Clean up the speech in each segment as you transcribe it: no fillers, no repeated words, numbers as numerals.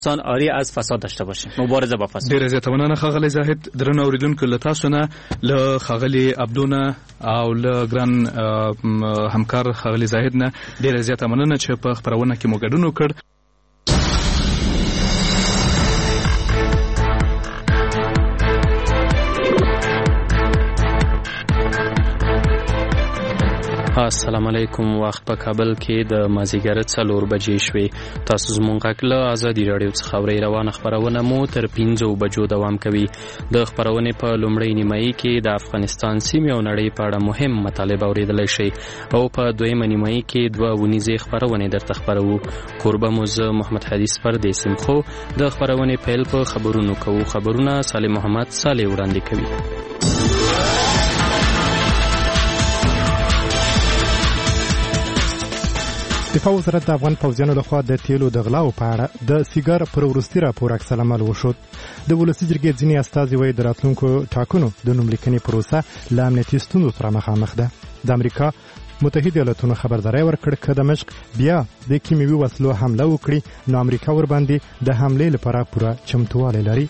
افغانستان آری از فساد داشته باشه، مبارزه با فساد. ډیره زیاته مننه ښاغلی زاهد. درنو اوریدونکو له تاسو نه له ښاغلي عبدونه او له ګران همکار ښاغلي زاهد نه ډیره زیاته مننه چې په خپرونه کې مو ګډون وکړ. السلام علیکم. وخت په کابل کې د مازیګر 4 بجې شوې. تاسو زموږ غږ له ازادي راډیو څخه اورئ. روانه خپرونه مو تر 5 بجو دوام کوي. د خپرونې په لومړۍ نیمایي کې د افغانستان سیمې او نړۍ په اړه مهم مطالب اوریدلی شئ او په دویمه نیمایي کې 2 ونیزې خپرونې درته خپرو. کوربه مو زه محمد حدیث پردیس یم. خو د خپرونې پیل په خبرونو کوو. خبرونه صالح محمد صالح وړاندې کوي. دفاع وزارت د افغان پوځیانو لخوا د تیلو د غلاو په اړه د سیګار پر وروستي راپور عکس العمل وشود. د ولسي جرګې ځینې استازي وایي د راتلونکو ټاکنو د نوملیکنې پروسه له امنیتي ستونزو سره مخامخ ده. د امریکا متحده ایالاتونو خبرداری ورکړ چې دمشق بیا د کیمیاوي وسلو حمله وکړي نو امریکا ور باندې د حملې لپاره پوره چمتووالی لري.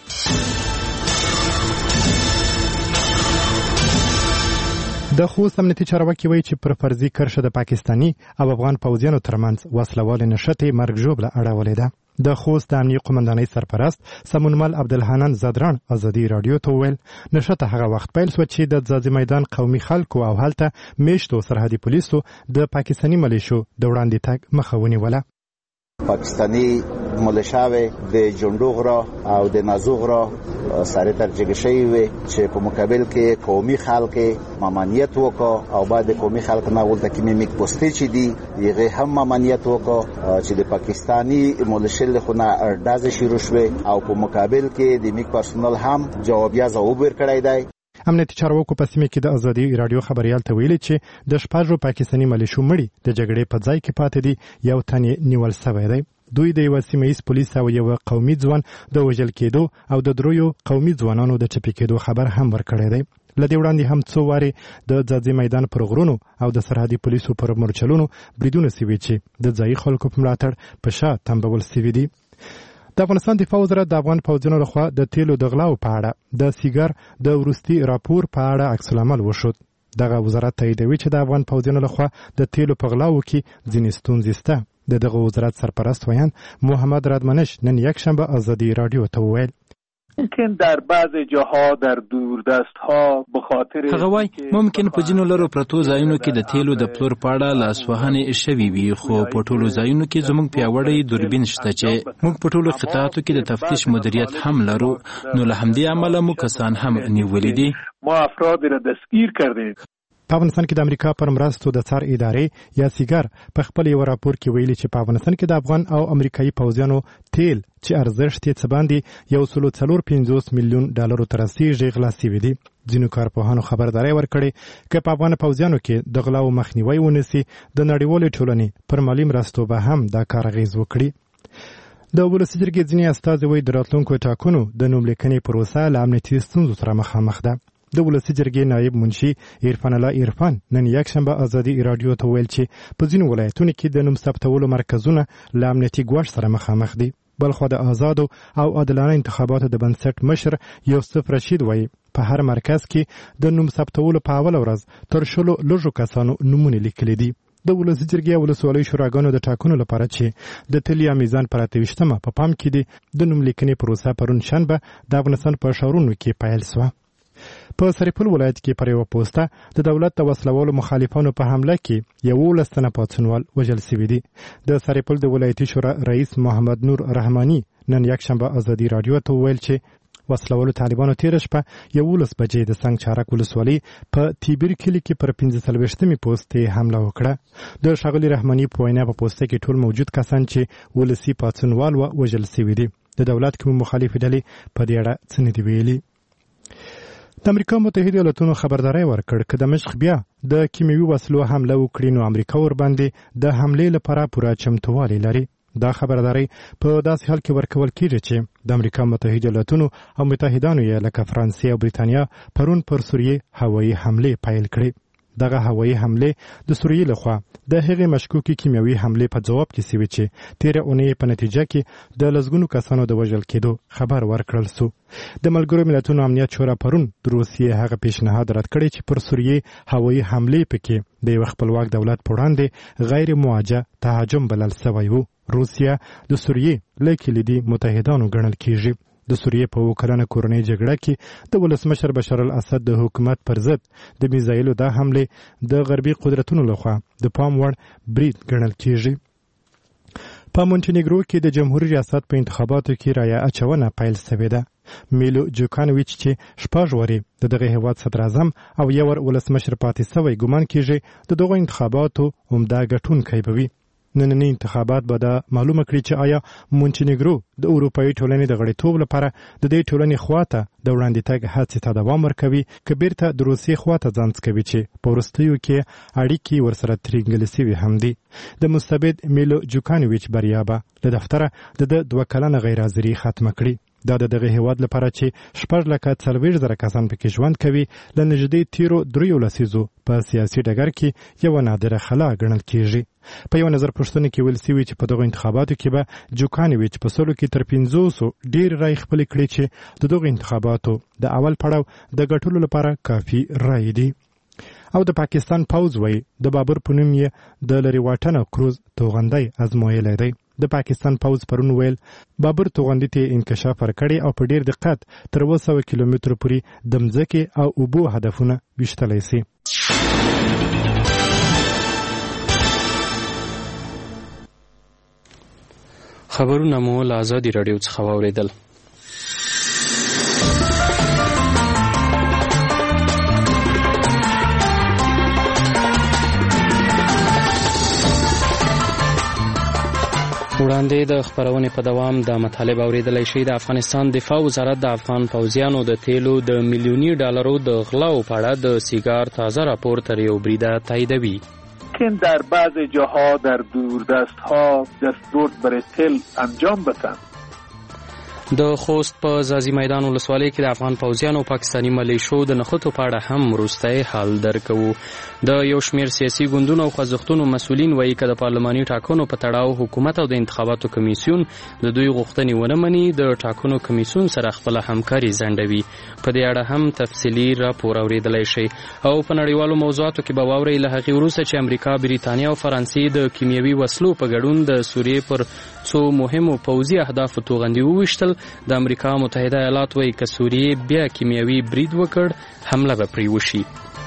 د خوست امنیتي چارواکي وایي چې پر فرضي کرښه د پاکستاني او افغان پوځیانو ترمنځ وسلوالې نښتې مرګ ژوبله اړولې ده. د خوست د امنیي قومندانۍ سرپرست سمونمل عبدالحنان زدران ازادي راډیو ته وویل نښته هغه وخت پیل شوه چې د ځاځي میدان قومي خلکو او هلته میشتو سرحدي پولیسو د پاکستاني ملیشو د وړاندې تګ مخه ونیوله. پاکستانی ملیشاوی د جندوغرا او د نازوغرا سره ترجیح شوی وي چې په مقابل کې قومي خلک ممانعت وکړه او بعد قومي خلک نه ولته کې میک پوسټ چي دي یغه هم ممانعت وکړه چې د پاکستانی ملیشل خونه ارداز شروع شوه او په مقابل کې د میک پرسونل هم جوابیا ځواب ورکړی دی. امنیتي چارواکو په سیمه کې د ازادي راډیو خبريال ته ویلي چې د شپږو پاکستاني ملیشو مړي د جګړې په ځای کې پاتې دي، یو تن نیول شوی دی. دوی د یو سیمه‌ایز پولیس او یو قومي ځوان د وژل کېدو او د دریو قومي ځوانانو د چپی کېدو خبر هم ورکړی دی. لدې وړاندې هم څو واري د ځاځي میدان پر غرونو او د سرحدي پولیسو پر مورچلونو بریدونه سوي چې د ځایي خلکو په ملاتړ په شا تمبول سوي دي. د افغانستان دفاع وزارت د افغان پوځیانو لخوا د تیلو د غلاو په اړه د سیګار د وروستي راپور په اړه عکس العمل وشود. دغه وزارت تاییدوي چې د افغان پوځیانو لخوا د تیلو په غلاو کې ځینې ستونزې شته. دغه وزارت سرپرست ویان محمد رادمنش نن یکشنبه ازادي راډیو ته وویل ممکن در بعض جاها در دوردستها به خاطر هغه وای ممکن په جنو لرو پرتو ځایونو کې د تیلو د پلور پاړه لاسوهنې شوي وي، خو په ټولو ځایونو کې زموږ پیاوړی دوربین شته چې موږ په ټولو قطعاتو کې د تفتیش مدیریت هم لرو، نو له همدې امله مو کسان هم نیولي دي. ما افراد را دستگیر کردیم. په افغانستان کې د امریکا پر مرستو د څار ادارې یا سیګار په خپل یو راپور کې ویلي چې په افغانستان کې د افغان او امریکایي پوځیانو تیل چې ارزښت یې څه باندې 1.450 میلیون ډالرو ته رسیږي غلا شوي دي. ځینو کارپوهانو خبرداری ورکړې که په افغان پوځیانو کې د غلاو مخنیوی ونیسي د نړیوالې ټولنې پر مالي مرستو به هم دا کار اغېز وکړي. د ولسي جرګې ځینې استازي وایي د راتلونکو ټاکنو د نوملیکنې پروسه له امنیتي ستونزو سره مخامخ ده. د ولسي جرګې نایب منشي عرفان الله عرفان نن یکشنبه ازادي راډیو ته ویل چې په ځینو ولایتونو کې د نوم ثبتولو مرکزونه له امنیتي ګواښ سره مخامخ دي. بلخو د آزادو او عادلانه انتخاباتو د بنسټ مشر یوسف رشید وایي په هر مرکز کې د نوم ثبتولو په اول ورځ تر شلو لږو کسانو نومونه لیکلي دي. د ولسي جرګې او ولسوالۍ شوراګانو د ټاکنو لپاره چې د تلیا میزان پر 28مه په پام کې دي د نوملیکنې پروسه پرون شنبه د افغانستان په ښارونو کې پیل شوه. په سرپل ولایت کې پر یو پوسټه د دولت د وسلوالو مخالفانو په حمله کې 11 تنه پاڅونوال وژل شوي دي. د سرپل د ولایتي شورا رئیس محمد نور رحماني نن یکشنبه ازادي راډیو ته ویل چې وسلوالو طالبانو تیر شپه 11 بجې د سنگ چارک ولسوالۍ په تیبیر کلي کې پر 15مې پوسټې حمله وکړه. د ښاغلي رحماني په وینا په پوسټه کې ټول موجود کسان چې ولسي پاڅونوال وژل شوي دي. د دولت کوم مخالفې ډلې په دې اړه څه نه دي ویلي. د امریکا متحده ایالاتونو خبرداری ورکړ چې دمشق بیا د کیمیاوي وسلو حمله وکړي نو امریکا ور باندې د حملې لپاره پوره چمتووالی لري. دا خبرداری په داسې حال کې ورکول کیږي چې د امریکا متحده ایالاتونو او متحدانو یې لکه فرانسې او بریتانیا پرون پر سوریې هوایي حملې پیل کړې. دغه هوایي حمله د سوریې لخوا د هغې مشکوکې کیمیاوي حمله په جواب کې سوي چې تیره اونۍ په نتیجه کې د لسګونو کسانو د وژل کېدو خبر ورکړل سو. د ملګرو ملتونو امنیت شورا پرون د روسیې هغه پیشنهاد رد کړی چې پر سوریې هوایي حمله پکې د یو خپلواک دولت په وړاندې غیر موجه تهاجم بلل سوی و. روسیه د سوریې له کلیدي متحدانو ګڼل کیږي. د سوریې په وکړنه کورنۍ جګړه کې د ولسمشر بشار الاسد د حکومت پر ضد د میزایلو د حمله د غربي قدرتونو لخوا د پام وړ برید ګڼل کیږي. په مونټینیګرو کې د جمهوریت ریاست په انتخاباتو کې رایه اچونه پیل شوې ده. میلو جوکانویچ چې شپږ وارې د دغه هیواد صدر اعظم او یو ولسمشر پاتې شوی ګمان کیږي د دغه انتخاباتو عمده ګټونکی به وي. نننی انتخابات به دا معلومه کړي چې آیا مونټینیګرو د اروپایي ټولنې د غړیتوب لپاره د دې ټولنې خواته د وړاندې تګ هڅې ته دوام ورکوي که بیرته د روسیې خواته ځان کوي چې په وروستیو کې اړیکې ورسره ترینګلې سوي هم دي. د مستبد میلو جوکانویچ بریا به له دفتره د 2 کلنه غیر حاضري ختمه کړي. دا د دغه هیواد لپاره چې 4,40,000 کسان پکې ژوند کوي له نږدې تیرو 3 لسیزو په سیاسي ډګر کې یو نادره خلا ګڼل کیږي. په یو نظر پوښتنه کې ویل سوي چې په دغه انتخاباتو کې به جوکانویچ په سلو کې تر 500 ډیر رای خپل کړي چې د دغه انتخاباتو د اول پړاو د ګټلو لپاره کافي رای دي. او د پاکستان پوځ وایي د بابر په نوم یې د لرې واټنه کروز توغندی ازمویلی دی. د پاکستان پوځ پرون ویل بابر توغندي ته انکشاف ورکړی او په ډیر دقت تر 200 کیلومتر پورې د مځکې او اوبو هدفونه ویشتلی سي. خبرونه مو له ازادي راډیو څخه واورېدل. وړاندې د خبرونې په دوام د مطالب اوریدلای شي. د افغانستان دفاع وزارت د افغان پوځیانو د تیلو د میلیوني ډالرو د غلاو په اړه د سیگار تازه راپور تر یو بریده تاییدوي. که در بعض جاها در دوردست‌ها دستبرد برای تل انجام بدن. د خوست په ځاځي میدان ولسوالۍ کې د افغان پوځیانو او پاکستاني ملیشو د نښتو په اړه هم وروستی حال درکوو. د یو شمېر سیاسي ګوندونو او خوځښتونو مسؤلین وایي که د پارلماني ټاکنو په تړاو حکومت او د انتخاباتو کمیسیون د دوی غوښتنې ونه مني د ټاکنو کمیسیون سره خپله همکاري ځنډوي. په دې اړه هم تفصیلي راپور اورېدلی شئ. او په نړیوالو موضوعاتو کې به واورئ له هغې وروسته چې امریکا، بریتانیا او فرانسې د کیمیاوي وسلو په ګډون د سوریې پر څو مهمو پوځي اهدافو توغندي وویشتل. د امریکا متحده ایالات وایي که سوریې بیا کیمیاوي برید وکړ حمله به پرې وشي.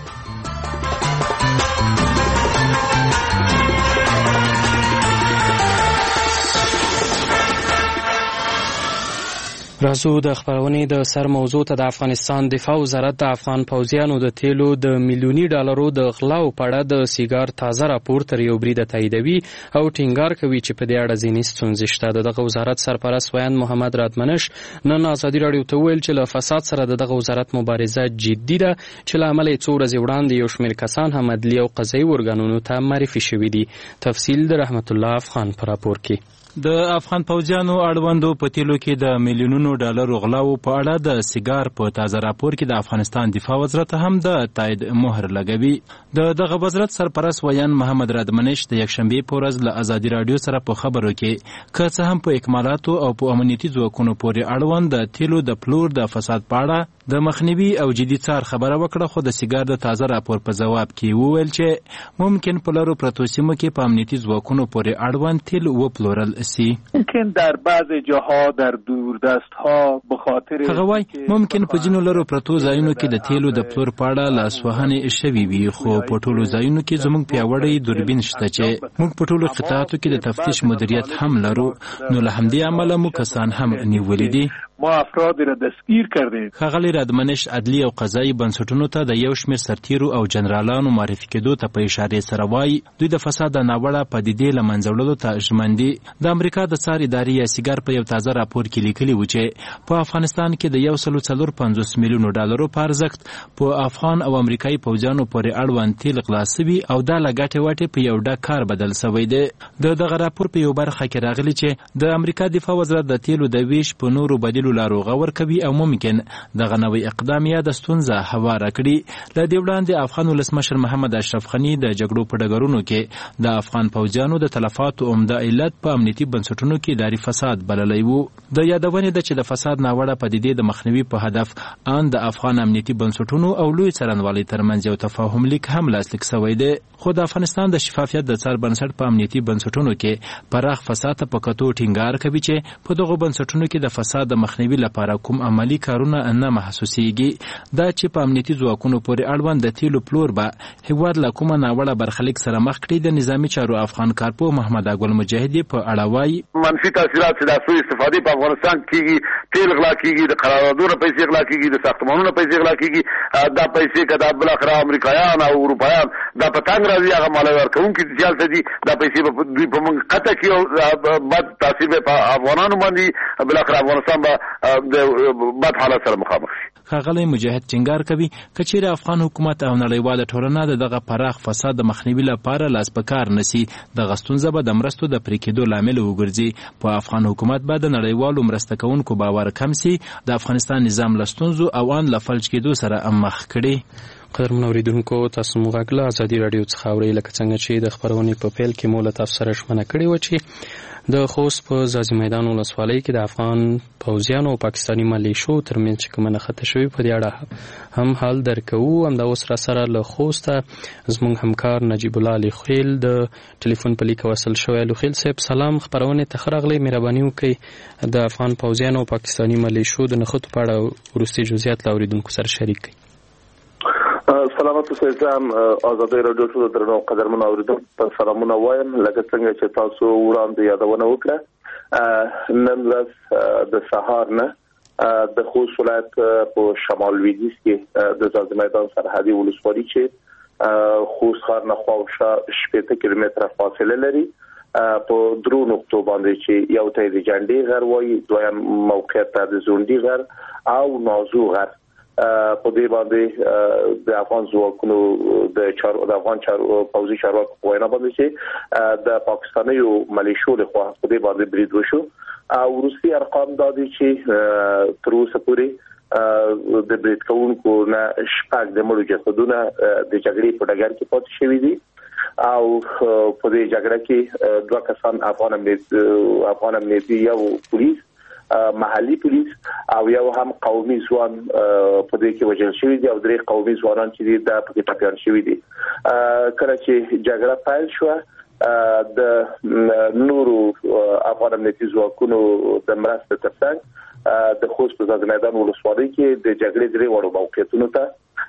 راځو د خبرونې د سر موضوع ته. د افغانستان دفاع وزارت د افغان پوځیانو د تیلو د میلیوني ډالرو د غلاو په اړه د سیگار تازه راپور تر یو بریده تاییدوي او ټینګار کوي چې په دې اړه ځینې ستونزې شته. د دغه وزارت سرپرست ویاند محمد رادمنش نن ازادي راډیو ته وویل چې له فساد سره د دغه وزارت مبارزه جدي ده چې له امله یې څو ورځې وړاندې یو شمېر کسان هم عدلي او قضایي ارګانونو ته معرفي شوي دي. تفصیل د رحمت الله افغان په راپور کې. د افغان پوځیانو اړوندو په تیلو کې د میلیونونو ډالرو غلاو په اړه د سیگار په تازه راپور کې د افغانستان دفاع وزارت هم د تایید مهر لګوي. دغه وزارت سرپرست ویاند محمد رادمنش د یکشنبې په ورځ له ازادي راډیو سره په خبرو کې که څه هم په اکمالاتو او په امنیتي ځواکونو پورې اړوند د تیلو د پلور د فساد په اړه د مخنیوي او جدي څار خبره وکړه، خو د سیگار د تازه راپور په جواب کې وویل چې ممکن په لارو پرتو سیمو کې په امنیتي ځواکونو پورې اړوند تیل وپلورل سي. ممکن در بعض جاها در دوردست‌ها به خاطر هغه وای ممکن په جنو لارو پرتو ځایونو کې د تیلو د پلور په اړه لاسوهنې شوي وي، خو په ټولو ځایونو کې زموږ پیاوړی دوربین شته چې موږ په ټولو قطاعاتو کې د تفتیش مدیریت هم لرو، نو له همدې امله مو کسان هم نیولي دي. ما افراد را دستگیر کردیم. ښاغلی رادمنش عدلي او قضایي بنسټونو ته د یو شمېر سرتیرو او جنرالانو معرفي کېدو ته په اشارې سره وایي دوی د فساد د ناوړه پدیدې له منځه وړلو ته ژمن دي. د امریکا د څار ادارې یا سیګار په یو تازه راپور کې لیکلي و چې په افغانستان کې د 1.450 میلیونو ډالرو په ارزښت په افغان او امریکایي پوځیانو پورې اړوند تیل غلا سوي او دا له ګټې وټې په یو ډک کار بدل سوی دی. دغه راپور په یو برخه کې راغلی چې د امریکا دفاع وزارت د تیلو د ویش په نورو بدیلو تیلو لارو غور کوي او ممکن دغه نوې اقدام یا د ستونزه هواره کړي. له دې وړاندې افغان ولسمشر محمد اشرف غني د جګړو په ډګرونو کې د افغان پوځیانو د تلفاتو عمده علت په امنیتي بنسټونو کې اداري فساد بللی و. د یادونې ده چې د فساد ناوړه پدیدې د مخنیوي په هدف ان د افغان امنیتي بنسټونو او لوی څارنوالۍ ترمنځ یو تفاهم لیک هم لاسلیک شوی دی. خو د افغانستان د شفافیت د څار بنسټ په امنیتي بنسټونو کې پراخ فساد ته په کتو ټینګار کوي چې په دغو بنسټونو کې د فساد د مخنیوي لپاره کوم عملی کارونه نه محسوسیږي. دا چې په امنیتي ځواکونو پورې اړوند د تیلو پلور به هیواد له کومه ناوړه برخلیک سره مخ کړي. د نظامي چارو افغان کارپو محمد اګل مجاهدی په اړه وایي منفي تاثیرات چې د سوء استفادې په افغانستان کېږي، تیل غلا کېږي، د قراردادونو پیسې غلا کېږي، د ساختمانونو پیسې غلا کېږي. دا پیسې که دا بالاخره امریکایان او اروپایان دا په تنګ راځي هغه مالیه ورکوونکي سیاست دي، دا پیسې دوی په موږ قطع کړي او بد تاثیر به په افغانانو باندې بالاخره افغانستان به د بد حالت سره مخامخ شي. ښاغلی مجاهد ټینګار کوي که چیرې افغان حکومت او نړیواله ټولنه دغه پراخ فساد د مخنیوي لپاره لاس په کار نسی، دغه ستونزه به د مرستو د پرې کېدو لامل وګرځي. په افغان حکومت به د نړیوالو مرسته کوونکو باور کم سي، د افغانستان نظام له ستونزو او ان له فلج کېدو سره مخ کړي. قدرمن اوریدونکو، تاسو مو غږ له ازادي راډیو څخه اورئ. لکه څنګه چې د خپرونې په پیل کې مو له تاسو سره ژمنه کړې وه چې د خوست په ځاځي میدان ولسوالۍ کې د افغان پوځیانو او پاکستاني ملیشو ترمنځ چې کومه نښته شوې په دې اړه هم حال درکوو. همدا اوس راسره له خوسته زموږ همکار نجیب الله لخیل د ټلیفون په لیک وصل شوی. لخیل صاحب سلام، خپرونې ته ښه راغلی. مهرباني وکړئ د افغان پوځیانو او پاکستاني ملیشو د نښتو په اړه وروستي جزئیات له اوریدونکو سره شریک کړئ. سلامت اوسئ. ازادي راډیو ټول درنو قدرمنو اوریدونکو ته سلامونه وایم. لکه څنګه چې تاسو وړاندې یادونه وکړه، نن ورځ د سهار نه د خوست ولایت په شمال لویدیځ کې د ځاځي میدان سرحدي ولسوالۍ چې خوست ښار نه خواوشا 70 کیلومتره فاصله لري په درو نقطو باندې چې یو ته د جنډي غر وایي، دویم موقعیت ته د زوندي غر او نازو غر. په دې باندې د افغان ځواکونو د افغان پوځي چارواکو په وینا باندې چې د پاکستاني ملیشو لخوا په دې باندې برید وشو او وروستي ارقام دا دي چې تر اوسه پورې د برید کوونکو نه شپږ د مړو جسدونه د جګړې په ډګر کې پاتې شوي دي او په دې جګړه کې دوه کسان افغان امنیتي یو پولیس محلي پولیس او یو هم قومي ځوان په دې کې وژل شوی دي او درې قومي ځوانان چې د پکې ټاپیان شوی دي. کله چې جګړه پیل شو د نورو افغان امنیتي ځواکونو د مرستې ترڅنګ د خوست په ځاځي میدان ولسوالۍ کې د جګړې درې وړو موقعیتونو ته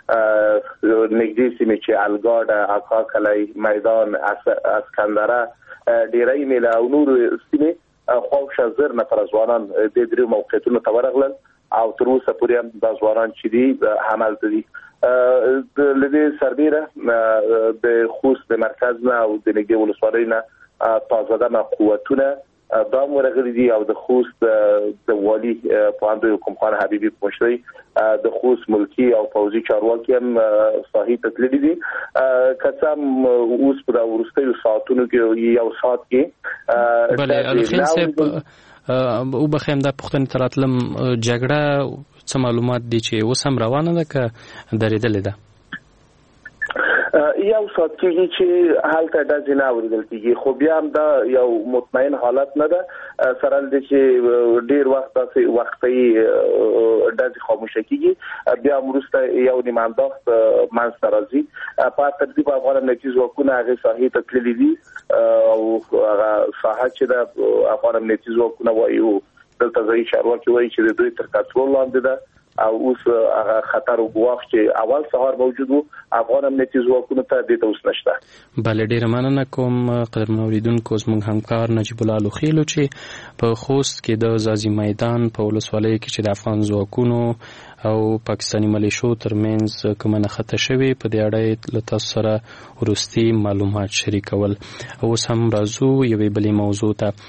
نږدې سیمې چې الګاډه، اکا کلی، میدان، اسکندره، ډیرۍ میله او نور سیمې خواوشا زر نفر ځوانان د درې موقعیتونو ته ورغلل او تر اوسه پورې هم دا ځوانان چې دي همالته دي. د لدې سربیره د خوست د مرکز نه او د نږدې ولسوالۍ نه تازه دمه قوتونه دا ورغلي دي او د خوست د والي پوهاند کوم خان حبیبي په مشرۍ د خوست ملکی او پوځي چارواکي هم ساحې ته تللي دي. کڅم اوس په وروستیو ساعتونو کې یو ساعت کې بله الخیل صاحب او بخیم د پښتون تراتلم جګړه څه معلومات دي چې اوس هم روانه ده که درېدلې ده؟ یو سات کېږي چې حالته ډزې نه اورېدل کېږي، خو بیا هم دا یو مطمئن حالت نه ده سره د چې ډېر وخت داسې وختي ډزې خاموشه کېږي، بیا وروسته یو نیم انداخت منځته راځي. په ترتیب افغان امنیتي ځواکونه هغې ساحې ته تللي دي او هغه ساحه چې د افغان امنیتي ځواکونه وایي دلته ځایي چارواکي وایي چې د دوی تر کنټرول لاندې ده او اوس هغه خطر او ګواښ چې اول سهار موجود وو افغان امنیتي ځواکونو ته د اوس نشته. بله ډیره مننه کوم قدرمن اوریدونکو. زموږ همکار نجیب الله لخیلو چې په خوست کې د ځاځي میدان په ولسوالۍ کې چې د افغان ځواکونو او پاکستاني ملیشو ترمنځ کومه نښته شوې په دې اړه له تاسو سره وروستي معلومات شریکول. اوس هم راځو یوې بلې موضوع ته.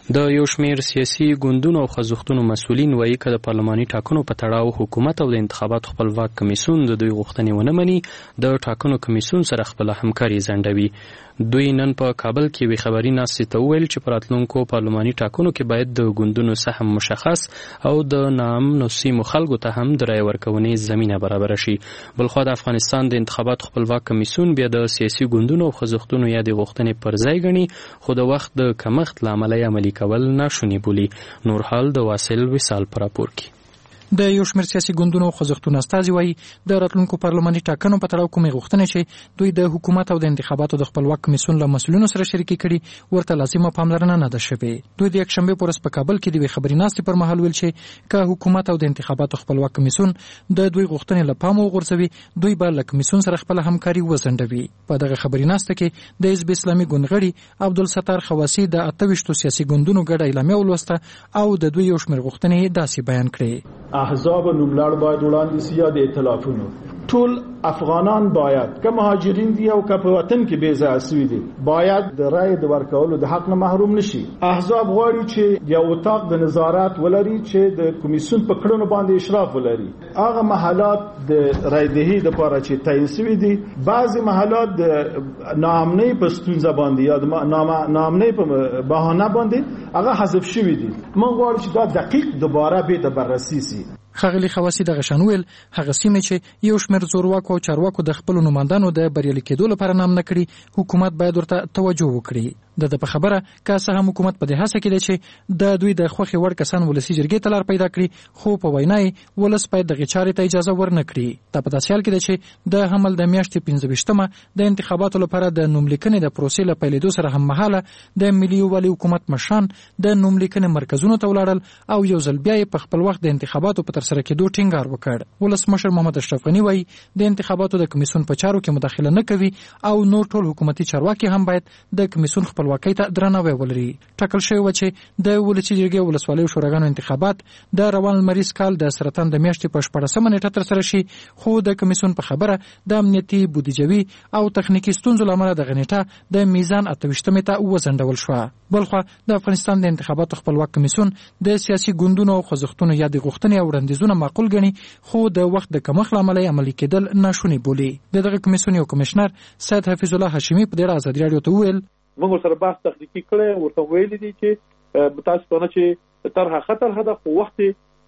د یو شمېر سیاسي ګوندونو او خوځښتونو مسؤلین وایي که د پارلماني ټاکنو په تړاو حکومت او د انتخاباتو خپلواک کمیسیون د دوی غوښتنې ونه مني د ټاکنو کمیسیون سره خپله همکاري ځنډوي. دوی نن په کابل کې یوې خبري ناستې ته وویل چې په راتلونکو پارلماني ټاکنو کې باید د ګوندونو سهم مشخص او د ناامنو سیمو خلکو ته هم د رایې ورکونې زمینه برابره شي. بلخوا د افغانستان د انتخاباتو خپلواک کمیسیون بیا د سیاسي ګوندونو او خوځښتونو یادې غوښتنې پر ځای ګڼي خو د وخت د کمښت له امله یې عملي کول ناشوني بولي. نور حال د واصل وصال په راپور کې. د یو شمېر سیاسي ګوندونو او خوځښتونو استازي وایي د راتلونکو پارلماني ټاکنو په تړاو کومې غوښتنې چې دوی د حکومت او د انتخاباتو د خپلواک کمیسیون له مسؤلینو سره شریکې کړي ورته لازمه پاملرنه نه ده شوې. دوی د یکشنبې په ورځ په کابل کې د یوې خبري ناستې پر مهال ویل چې که حکومت او د انتخاباتو خپلواک کمیسیون د دوی غوښتنې له پامه وغورځوي دوی به له کمیسیون سره خپله همکاري وځنډوي. په دغه خبري ناسته کې د حزب اسلامي ګوند غړي عبدالستار خواسی د 28 سیاسي ګوندونو ګډه اعلامیه ولوسته او د دوی یو شمېر غوښتنې داسې بیان کړې. احزاب نوملړ باید وړاندې سي یا د ائتلافونو ټول افغانان باید که مهاجرین دي او که په وطن کې بې ځایه سوي دي باید د رایې د ورکولو د حق نه محروم نشي. احزاب غواړي چې یو اتاق د نظارت ولري چې د کمیسیون په کړنو باندې اشراف ولري. هغه محلات د رایدهي لپاره چې تعیین سوي دي بعضی محلات د ناامنۍ په ستونزه باندې یا د ناامنۍ په بهانه باندې هغه حذف شوي دي. موږ غواړو چې دا دقیق دوباره به د بررسي سي. ښاغلي خواسی دغه شان ویل هغه سیمې چې یو شمېر زورواکو او چارواکو د خپلو نمایندانو د بریالي کېدو لپاره نام نه کړي حکومت باید ورته توجه وکړي. د په خبره که څه هم حکومت په دې هڅه کې دی چې د دوی د خوښې وړ کسان ولسي جرګې ته لار پیدا کړي خو په وینا یې ولس باید دغې چارې ته اجازه ورنه کړي. دا په داسې حال کې دی چې د حمل د میاشتې 15مه د انتخاباتو لپاره د نوملیکنې د پروسې له پیلېدو سره هممهاله د ملي یووالي حکومت مشران د نوملیکنې مرکزونو ته ولاړل او یو ځل بیا یې په خپل وخت د انتخاباتو په ترسره کېدو ټینګار وکړ. ولسمشر محمد اشرف غني وایي د انتخاباتو د کمیسیون په چارو کې مداخله نه کوي او نور ټول حکومتي چارواکي هم باید د کمیسیون خپلواکۍ ته درناوی ولري. ټاکل شوی و چې د ولسي جرګې او ولسوالیو شوراګانو انتخابات د روان لمریز کال د سرطان د میاشتې په 14مه نیټه ترسره شي خو د کمیسیون په خبره د امنیتي بودیجوي او تخنیکي ستونزو له امله دغه نیټه د میزان 28مې ته وځنډول شوه. بلخوا د افغانستان د انتخاباتو خپلواک کمیسیون د سیاسي ګوندونو او خوځښتونو یادې غوښتنې او وړاندیزونه معقول ګڼي خو د وخت د کمښت له امله عملي کېدل ناشوني بولي. دغه کمیسیون یو کمشنر سید حفیظ الله هاشمي په ډېره ازادي راډیو ته وویل موږ سره بحث تخنیکی کړی ورته ویلي دي چې متاسفانه چې طرحه خطر هدا خو وخت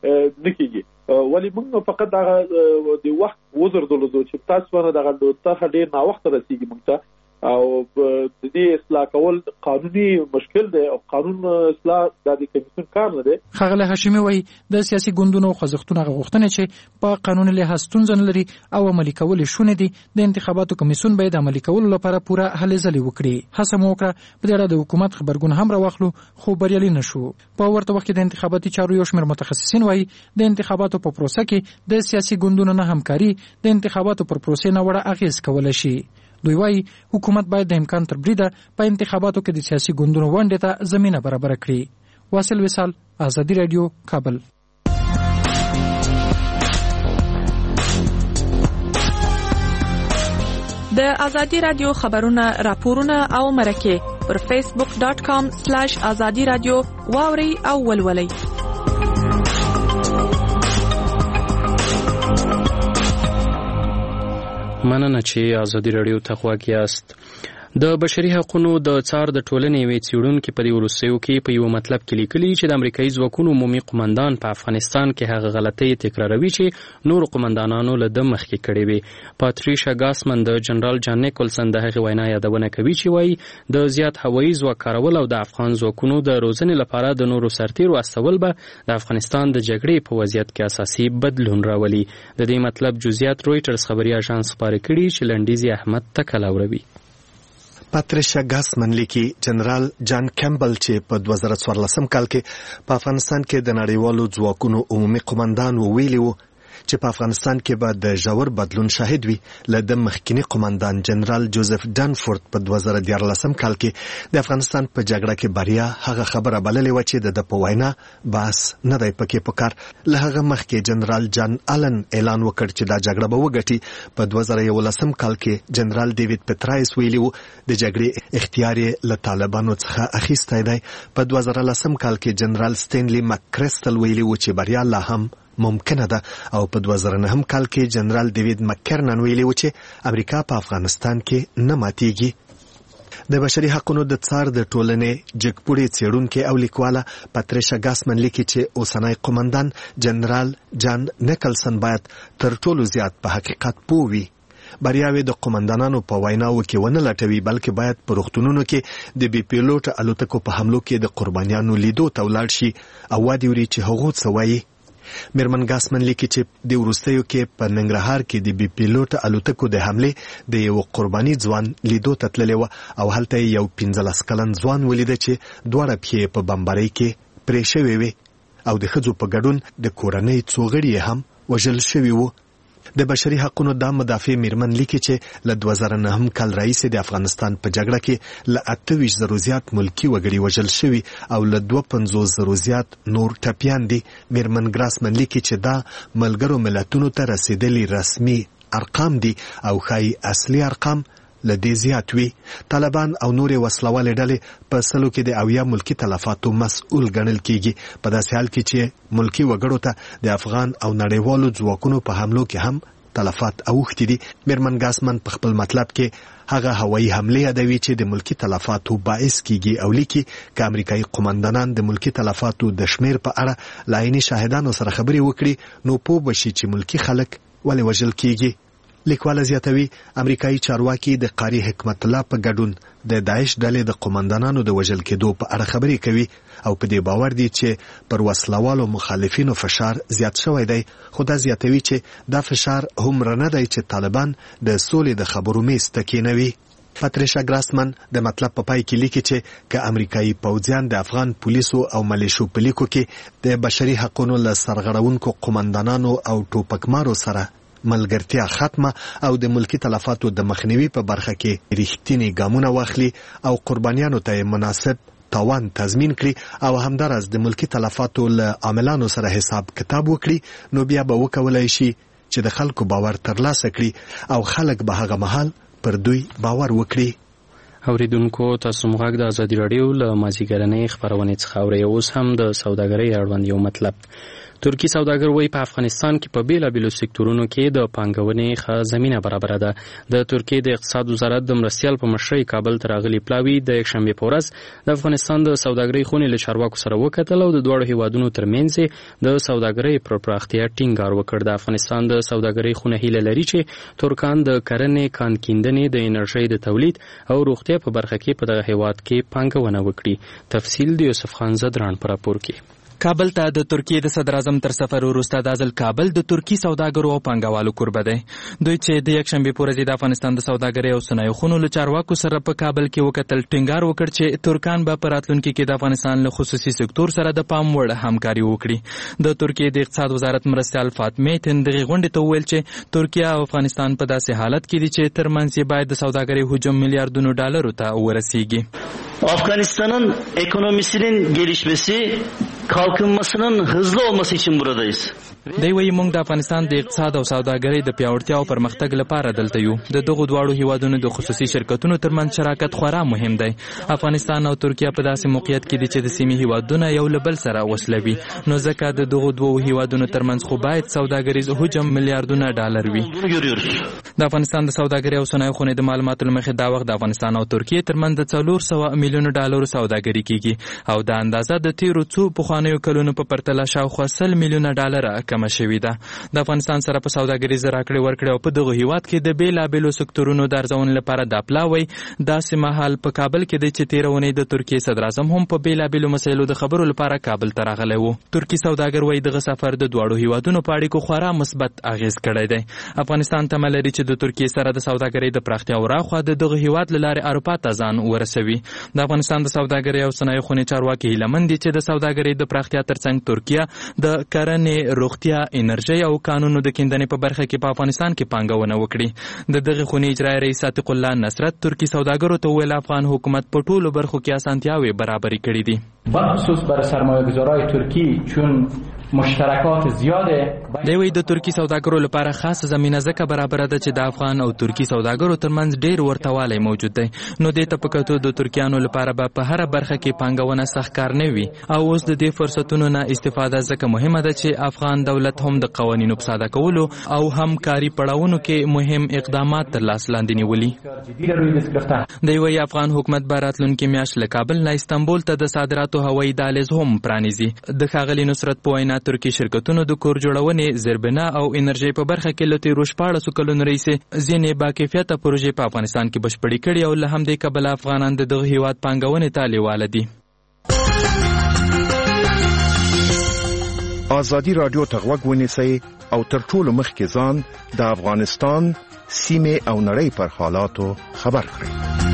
نه کېږي ولی موږ فقط دغه د وخت وزر دلته چې متاسفانه دغه طرحه ډېر نا وخت رسیږي موږ ته او د دې اصلاح کول قانوني مشکل دی او قانون اصلاح د کمیسیون کار نه دی. ښاغلی هاشمي وایي د سیاسي ګوندونو او خوځښتونو هغه غوښتنې چې په قانوني لحاظ ستونزه نه لري او عملي کول یې شونې دي د انتخاباتو کمیسیون باید عملي کولو لپاره پوره هلې ځلې وکړي. هڅه مو وکړه په دې اړه د حکومت خبرګون هم راواخلو خو بریالي نه شو. په ورته وخت کې د انتخاباتي چارو یو شمېر متخصصین وایي د انتخاباتو په پروسه کې د سیاسي ګوندونو نه همکاري د انتخاباتو پر پروسې نه وړه اغېز کولی شي. دوی وایي حکومت باید د امکان تر بریده په انتخاباتو کې د سیاسي ګوندونو ونډې ته زمینه برابره کړي. واصل وصال، ازادي راډیو، کابل. د ازادي راډیو خبرونه، راپورونه او مرکې پر facebook.com/azadi radio واوري او ولولئ. مننه چې ازادي راډیو ته غوږ یاست. د بشري حقوقو د څار د ټولنې یوې څېړونکې په دې وروستیو کې په یو مطلب کې لیکلي چې د امریکایي ځواکونو عمومي قمندان په افغانستان کې هغه غلطۍ تکراروي چې نورو قمندانانو له ده مخکې کړې وي. پاتریشا ګاسمن د جنرال جان نیکولسن د هغې وینا یادونه کوي چې وایي د زیات هوایي ځواک کارول او د افغان ځواکونو د روزنې لپاره د نورو سرتیرو استول به د افغانستان د جګړې په وضعیت کې اساسي بدلون راولي. د دې مطلب جزئیات رویټرز خبري اژانس خپاره کړي چې لنډیزي احمد تکلاوروي. پاتریشا ګاسمن لیکي جنرال جان کیمبل چې په 2014 کال کې په افغانستان کې د نړیوالو ځواکونو عمومي قمندان ویلي وو چې په افغانستان کې به د ژور بدلون شاهد وي. له د مخکینی قومندان جنرال جوزف ډانفورد په 2014 کال کې د افغانستان په جګړه کې بریا هغه خبره بللې و چې د په وینا بحث نه دی پکې پکار. له هغه مخکې جنرال جان آلن اعلان وکړ چې دا جګړه به وګټي. په 2011 کال کې جنرال ډیوډ پټرایس ویلي و د جګړې اختیار له طالبانو څخه اخیستی دی. په 2010 کال کې جنرال سټینلی مککریسټل ویلي و چې بریا لا هم ممکنه ده او په 2009 کال کې جنرال ډیوډ مکرنن ویلي و چې امریکا په افغانستان کې نه ماتیږي. د بشري حقوقو د څار د ټولنې جګپوړي څېړونکې او لیکواله پاتریشا ګاسمن لیکي چې اوسنی قومندان جنرال جان نیکلسن باید تر ټولو زیات په حقیقت پوه وي. بریاوې د قومندانانو په ویناو کې ونه لټوي بلکې باید په روغتونونو کې د بي پیلوټ الوتکو په حملو کې د قربانیانو لیدو ته ولاړ شي او وادي وري چې هغه څه وایي. میرمن ګاسمن لیکي چې د وروستیو کې په ننګرهار کې د بي پیلوټ الوتکو د حملې د یو قرباني ځوان لیدو ته تللی و او هلته یو 15 کلن ځوان ولیده چې دواړه پښې په بمبارۍ کې پرې شوې وې او د ښځو په ګډون د کورنۍ څو غړي هم وژل شوي وو. د بشري حقوقو د مدافع میرمن لیکي چې له 2009 کال راهیسې د افغانستان په جګړه کې له 28,000 زیات ملکی وګړي وژل شوي او له 52,000 زیات نور ټپیان دي. میرمن ګراسمن لیکي چې دا ملګرو ملتونو ته رسیدلي رسمي ارقام دي او ښایي اصلي ارقام له دې زیات وي. طالبان او نورې وسلوالې ډلې په سلو کې د 80 ملکی تلفاتو مسؤل ګڼل کیږي په داسې حال کې چې ملکی وګړو ته د افغان او نړیوالو ځواکونو په حملو کې هم تلفات اوښتي دي. میرمن ګاسمن په خپل مطلب کې هغه هوایي حملې یادوي چې د ملکی تلفاتو باعث کیږي او لیکي چې امریکایي قومندانان د ملکی تلفاتو د شمیر په اړه له عیني شاهدانو سره خبرې وکړي نو پوه بشي چې ملکی خلک ولې وژل کیږي. لیکواله زیاتوي امریکایي چارواکي د قاری حکمت الله په ګډون د داعش ډلې د قومندانانو د وژل کېدو په اړه خبرې کوي او په دې باور دي چې پر وسلوالو مخالفینو فشار زیات شوی دی. خو دا زیاتوي چې دا فشار هومره نه دی چې طالبان د سولې د خبرو میز ته کېنوي. پاتریشا ګراسمن د مطلب په پای کې لیکي چې که امریکایي پوځیان د افغان پولیسو او ملیشو په لیکو کې د بشري حقوقو له سرغړونکو قومندانانو او ټوپکمارو سره ملګرتیا ختمه او د ملکی تلفاتو د مخنیوي په برخه کې ریښتینی ګامونه واخلي او قربانیانو ته مناسب تاوان تضمین کړي او همدارس د ملکی تلفاتو له عاملانو سره حساب کتاب وکړي نو بیا به وکولای شي چې د خلکو باور ترلاسه کړي او خلک به هغه مهال پر دوی باور وکړي. اوریدونکو تاسو موږ د ازادي رادیو له مازیګرنۍ خبرونه څخه اورئ. اوس هم د سوداګرۍ اړوند یو مطلب. ترکی سوداګر وایي په افغانستان کې په بیلابیلو سکتورونو کې د پانګونې ښه زمینه برابره ده. د ترکیې د اقتصاد وزارت د مرستیال په مشرۍ کابل ته راغلي پلاوي د یکشنبې په ورځ د افغانستان د سوداګرۍ خونې له چارواکو سره وکتل او د دواړو هیوادونو ترمنځ د سوداګرۍ پر پراختیا ټینګار وکړ. د افغانستان د سوداګرۍ خونه هیله لري چې ترکان د کرنې، کان کیندنې، د انرژۍ د تولید او روغتیا په برخه کې په دغه هیواد کې پانګونه وکړي. تفصیل د یوسف خان زدران پر راپور کې. کابل ته د ترکیې د صدر اعظم تر سفر وروسته د ځل کابل د ترکی سوداګرو او پانګوالو کوربه دی. دوی چې د یکشنبې په ورځ د افغانستان د سوداګرۍ او صنایعو خونو له چارواکو سره په کابل کې وکتل ټینګار وکړ چې ترکان به په راتلونکي کې د افغانستان له خصوصي سکتور سره د پام وړ همکاري وکړي. د ترکیې د اقتصاد وزارت مرستیال فاطمه تن دغه غونډې ته وویل چې ترکیه او افغانستان په داسې حالت کې دي چې ترمنځ باید د سوداګرۍ حجم میلیاردونو ډالرو ته ورسیږي. Afganistan'ın ekonomisinin gelişmesi, kalkınmasının hızlı olması için buradayız. دی وایي موږ د افغانستان د اقتصاد او سوداګرۍ د پیاوړتیا او پرمختګ لپاره دلته یو. د دغو دواړو هیوادونو د خصوصي شرکتونو ترمنځ شراکت خورا مهم دی. افغانستان او ترکیه په داسې موقعیت کې دي چې د سیمې هیوادونه یو له بل سره وصلوي، نو ځکه د دغو دوو هیوادونو ترمنځ خو باید سوداګریز حجم میلیاردونه ډالر وي. د افغانستان د سوداګرۍ او صنایعو خونې د معلوماتو له مخې دا وخت د افغانستان او ترکیې ترمنځ د 400 میلیونو ډالرو سوداګري کیږي او دا اندازه د تیرو څو پخوانیو کلونو په پرتله شاوخوا 100 میلیونه ډالر کمه شوې ده. د افغانستان سره په سوداګریز راکړې ورکړې او په دغه هیواد کې د بیلابیلو سکتورونو د ارزونې لپاره د پلاوی داسې مهال په کابل کې د چې تیره اونۍ د ترکیې صدر اعظم هم په بیلابیلو مسایلو د خبرو لپاره کابل ته راغلی و. ترکی سوداګر وایي دغه سفر د دواړو هیوادونو په اړیکو خورا مثبت اغیز کړی دی. افغانستان تمه لري چې چې د ترکیې سره د سوداګرۍ د پراختیا وراخوا د دغه هیواد له لارې اروپا ته ځان ورسوي. د افغانستان د سوداګرۍ او صنایعو خونې چارواکي هیلهمند دي چې د سوداګرۍ د پراختیا ترڅنګ ترکیه د کرنې، روغتیا، انرژۍ او قانونو د کیندنې په برخه کې په افغانستان کې پانګونه وکړي. د دغه خونې اجرایي رئیس عتیق الله نصرت ترکي سوداګرو ته ویل افغان حکومت په ټولو برخو کې اسانتیاوې برابرې کړې دي. بخصوص برای سرمایه‌گذارای ترکی چون مشترکات زیاده دوی د ترکی سوداګرو لپاره خاصه زمينه ځکه برابر ده چې د افغان او ترکی سوداګرو ترمنځ ډیر ورتهوالی موجود دی. نو د تپکاتو د ترکیانو لپاره په هر برخه کې پانګونه سخت کار نه وي او اوس د دې فرصتونو نه استفاده ځکه مهمه ده چې افغان دولت هم د قوانینو په ساده کولو او همکاري پړاوونو کې مهم اقدامات تر لاس لاندې نیولي. دوی افغان حکومت براتلونکي میاشت له کابل نه استانبول ته د صادراتو هوایي دهلیز هم پرانیزي. د ښاغلي نصرت په وینا ترکی شرکتونو د کور جوړونې، زیربنا او انرژي په برخه کې له تیرو 14 کلونو راهیسې ځینې باکیفیته پروژې په افغانستان کې بشپړې کړي او له همدې کبله افغانان د دغه هیواد پانګونې ته لیواله دي. ازادي رادیو ته غوږ ونیسئ او تر ټولو مخکې ځان د افغانستان سیمې او نړۍ پر حالاتو خبر کړئ.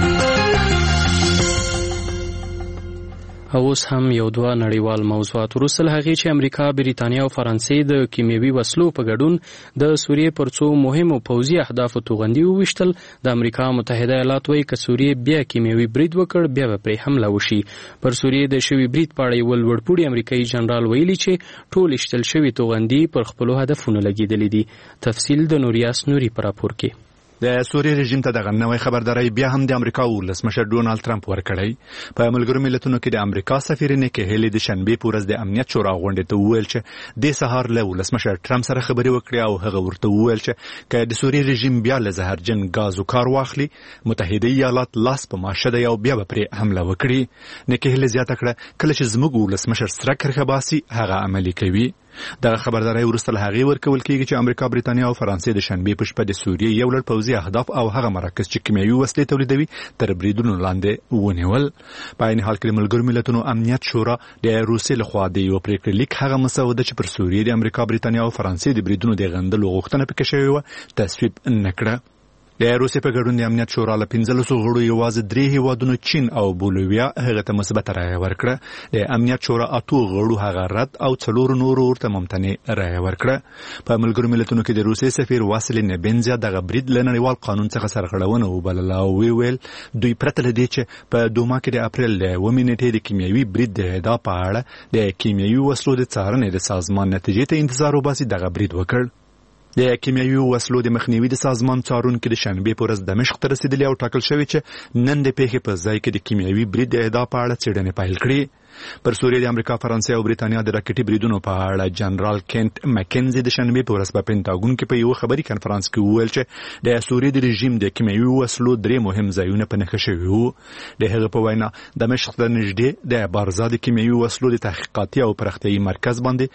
اوس هم یو دوه نړیوال موضوعات وروسته له هغې چې امریکا، بریتانیا او فرانسې د کیمیاوي وسلو په ګډون د سوریې پر څو مهمو پوځي اهدافو توغندي وویشتل. د امریکا متحده ایالات وایي که سوریې بیا کیمیاوي برید وکړ بیا به پرې حمله وشي. پر سوریې د شوي برید په اړه یو لوړپوړي امریکایي جنرال ویلي چې ټول ایشتل شوي توغندي پر خپلو هدفونو لګېدلي دي. تفصیل د نوریاس نوري په راپور کې. د سوریې رژیم ته دغه نوې خبرداري بیا هم د امریکا ولسمشر ډونالد ټرمپ ورکړی. په ملګرو ملتونو کې د امریکا سفیر نیکی هیلی د شنبې په ورځ د امنیت شورا غونډې ته وویل چې د سهار له ولسمشر ټرمپ سره خبرې وکړي او هغه ورته وویل چې که د سوریې رژیم بیا له زهرجن غازو کار واخلي متحده ایالات لاس په ماشه دی او بیا به پرې حمله وکړي. نیکی هیلی زیاته کړه کله چې زموږ ولسمشر سره کرخه باسي هغه عملي کوي. دغه خبرداري وروسته له هغې ورکول کېږي چې امریکا، بریتانیا او فرانسې د شنبې په شپه د سوریې یو لړ پوځي اهداف او هغه مراکز چې کیمیاوي وسلې تولیدوي تر بریدونو لاندې ونیول. په عین حال کې د ملګرو ملتونو امنیت شورا د روسیې لخوا د یو پریکړې لیک هغه مسوده چې پر سوریې د امریکا، بریتانیا او فرانسې د بریدونو د غندلو غوښتنه پکې شوې وه تصویب نه کړه. د روسیې په ګډون د امنیت شورا له 15 غړو یوازې 3 هیوادونو چین او بولیویا هغه ته مثبت رایه ورکړه. د امنیت شورا 8 غړو هغه رد او 4 نور ورته ممتنع رایه ورکړه. په ملګرو ملتونو کې د روسیې سفیر واسیل نبنزیا دغه برید له نړیوال قانون څخه سرغړونه وبلله او ویل دوی پرته له دې چې په دوما کې د اپریل له 1 نیټې د کیمیاوي برید د اهدا په اړه د کیمیاوي وسلو د څارنې د سازمان نتیجې ته انتظار وباسي دغه برید وکړ. د کیمیاوي وسلو د مخنیوي د سازمان څارونکو د شنبې په ورځ دمشق ته رسیدلی او ټاکل شوی چې نن د پیښې په ځای کې د کیمیاوي برید د اهدا په اړه څېړنې پیل کړي. پر سوریې د امریکا، فرانسې او بریتانیا د راکټي بریدونو په اړه جنرال کینټ مکنزي د شنبې په ورځ په پینټاګون کې په یو خبري کانفرنس کې وویل چې د سوریې د رژیم د کیمیاوي وسلو 3 مهم ځایونه په نښه شوي وو. د هغه په وینا دمشق ته نږدې د بارزا د کیمیاوي وسلو د تحقیقاتي او پراختیایي مرکز باندې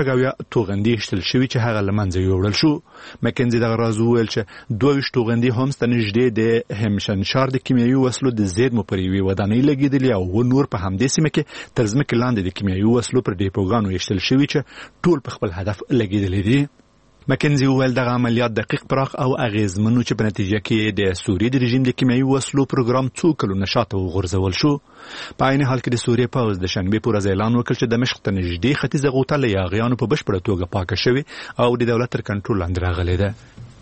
6 توغندي ایشتل شوي چې هغه له منځه یوړل شو. مکنزي دغه راز وویل چې 22 توغندي هم ست نږدې د همشنشار د کیمیاوي وسلو د زیرمو پر یوې ودانۍ لګېدلې او نور په همدې سیمه کې تر ځمکې لاندې د کیمیاوي وسلو پر ډیپوګانو ایشتل شوي چې ټول په خپل هدف لګېدلې دي. مکنزي وویل دغه عملیات دقیق، پراخ او اغیزمنو چې په نتیجه کې د سوریې د رژیم د کیمیاوي وسلو پروګرام څو کلونه شاته وغورځول شو. په عین حال کې د سوریې پوځ د شنبې په ورځ اعلان وکړ چې دمشق ته نږدې ختیځه غوټه له یاغیانو په بشپړه توګه پاکه شوې او د دولت تر کنټرول لاندې راغلې ده.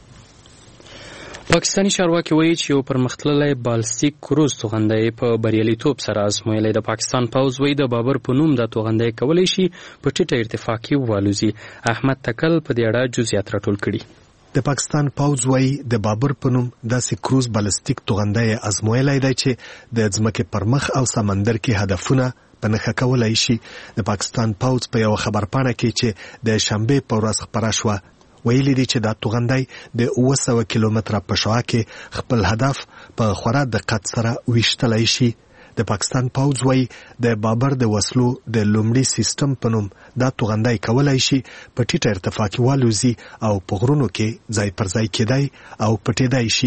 پاکستاني چارواکي وایي چې یو پرمختللی بالستیک کروز توغندی په بریالیتوب سره ازمویلی. د پاکستان پوځ وایي د بابر په نوم دا توغندی کولی شي په ټیټه ارتفاع کې والوزي. احمد تکل په دې اړه جزئیات راټول کړي. د پاکستان پوځ وایي د بابر په نوم داسې کروز بالستیک توغندی ازمویلی دی چې د ځمکې پر مخ او سمندر کې هدفونه په نښه کولی شي. د پاکستان پوځ په یو خبرپاڼه کې چې د شنبې په ورځ خپره شوه ویلي دي چې دا توغندی د 900 کیلومتره په شعاع کې خپل هدف په خورا دقت سره ویشتلی شي. د پاکستان پوځ وایي د بابر د وسلو د لومړي سیستم په نوم دا توغندی کولی شي په ټیټه ارتفاع کې والوزي او په غرونو کې ځای پر ځای کېدای او پټېدای شي.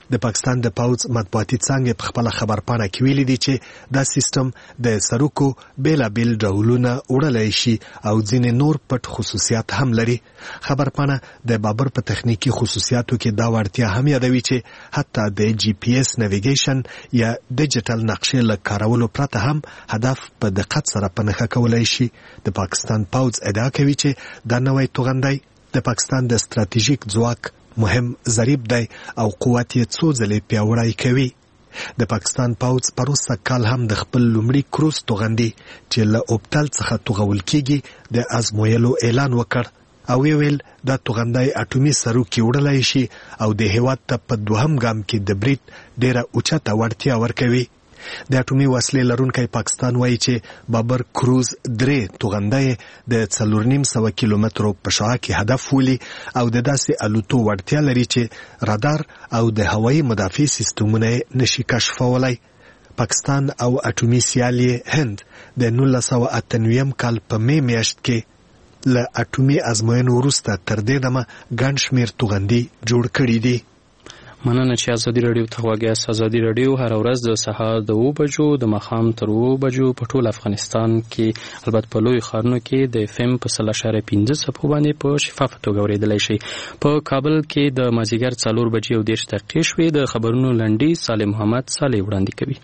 د پاکستان د پوځ مطبوعاتي څانګې په خپل خبرپاڼه کې ویلي دي چې دا سیستم د سرکو بیلابیل ډولونه وړلای شي او ځینې نور پټ خصوصیات هم لري. خبرپاڼه د بابر په تخنیکی خصوصیاتو کې دا وړتیا هم یادوي چې حتی د جی پی ایس نیویګیشن یا ډیجیټل نقشې له کارولو پرته هم هدف په دقت سره په نښه کولای شي. د پاکستان پوځ ادعا کوي چې دا نوی توغندی د پاکستان د ستراتیژیک ځواک مهم ضریب دی او قوت یې څو ځلې پیاوړی کوي. د پاکستان پوځ پروسه کال هم د خپل لومړي کروز توغندي چې له اوبتل څخه توغول کیږي د ازمویلو اعلان وکړ او ویل دا توغندی اټومي سروکي وړلای شي او د هیواد ته په دوهم ګام کې د برید ډیره اوچته وړتیا ورکوي. د اټومي وسلې لرونکی پاکستان وایي چې بابر کروز 3 توغندی د 4.5 کیلومترو په شعاع کې هدف ولي او د داسې الوتو وړتیا لري چې رادار او د هوایي مدافع سیستمونه نشي کشفولای. پاکستان او اټومي سیالي هند د 1998 کال په می میاشت کې له اټومي ازموینو وروسته تر دې دمه ګڼ شمېر توغندي جوړ کړي دي. مننه چې ازادي راډیو ته غواړئ. ازادي راډیو هر ورځ د سهار د 2 بجو د ماښام تر 2 بجو په ټول افغانستان کې البته په لوی ښارونو کې د FM په 0.15 صفحو باندې په شفافه توګه اورېدلی شي. په کابل کې د مازیګر 4 بجې او 10 دقیقې شوې. د خبرونو لنډي صالح محمد صالح وړاندې کوي.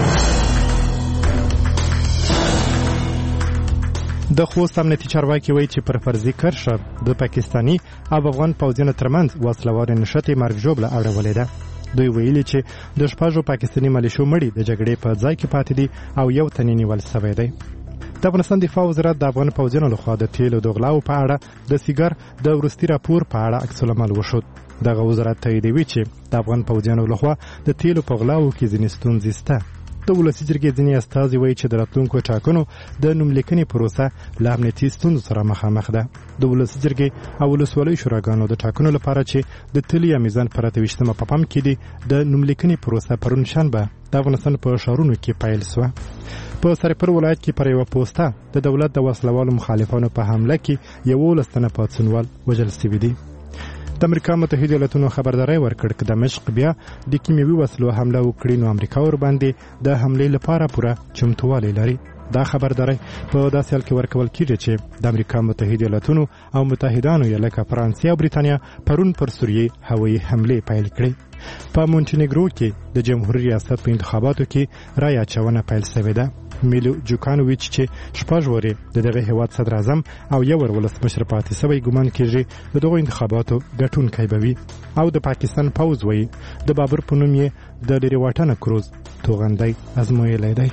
د خوست امنیتي چارواکي وایي چې پر فرضي کرښه د پاکستاني او افغان پوځیانو ترمنځ وسلوارې نښتې مرګ ژوبله اړولې ده. دوی ویلي چې د 6 پاکستاني ملیشو مړي د جګړې په ځای کې پاتې دي او یو تن یې نیول سوی دی. د افغانستان دفاع وزارت د افغان پوځیانو لخوا د تیلو د غلاو په اړه د سیګار د وروستي راپور په اړه عکس العمل وښود. دغه وزارت تاییدوي چې د افغان پوځیانو لخوا د تیلو په غلاو کې ځینې ستونزې شته. د ولسي جرګې ځینې استازي وایي چې د راتلونکو ټاکنو د نوملیکنې پروسه له امنیتي ستونزو سره مخامخ ده. د ولسي جرګې او ولسوالیو شوراګانو د ټاکنو لپاره چې د تلې یا میزان پر 28 په پام کې دي د نوملیکنې پروسه پرون شنبه د افغانستان په ښارونو کې پیل شوه. په سرپور ولایت کې پر یوه پوسټه د دولت د وسلوالو مخالفانو په حمله کې 11 تنه پاڅونوال وژل شوي دي. د امریکا متحده ایالاتونو خبرداري ورکړ چې دمشق بیا د کیمیاوي وسلو حمله وکړي نو امریکا ور باندې د حملې لپاره پوره چمتووالی لري. دا خبرداري په داسې حال کې ورکول کیږي چې د امریکا متحده ایالاتونو او متحدانو یې لکه فرانسې او بریتانیا پرون پر سوریې هوایي حملې پیل کړې. په مونټینیګرو کې د جمهوریت ریاست په انتخاباتو کې رای اچونه پیل شوې ده. میلو جوکانوویچ چې 6 ورې د دغه هیواد صدر اعظم او یو ولسمشر پاتې شوی ګمان کېږي د دغه انتخاباتو ګټونکی به وي. او د پاکستان پوځ وایي د بابر په نوم یې د لرې واټنه کروز توغندی ازمویلی دی.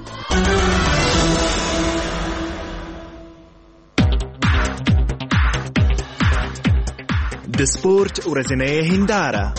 د سپورت ورځنۍ هنداره.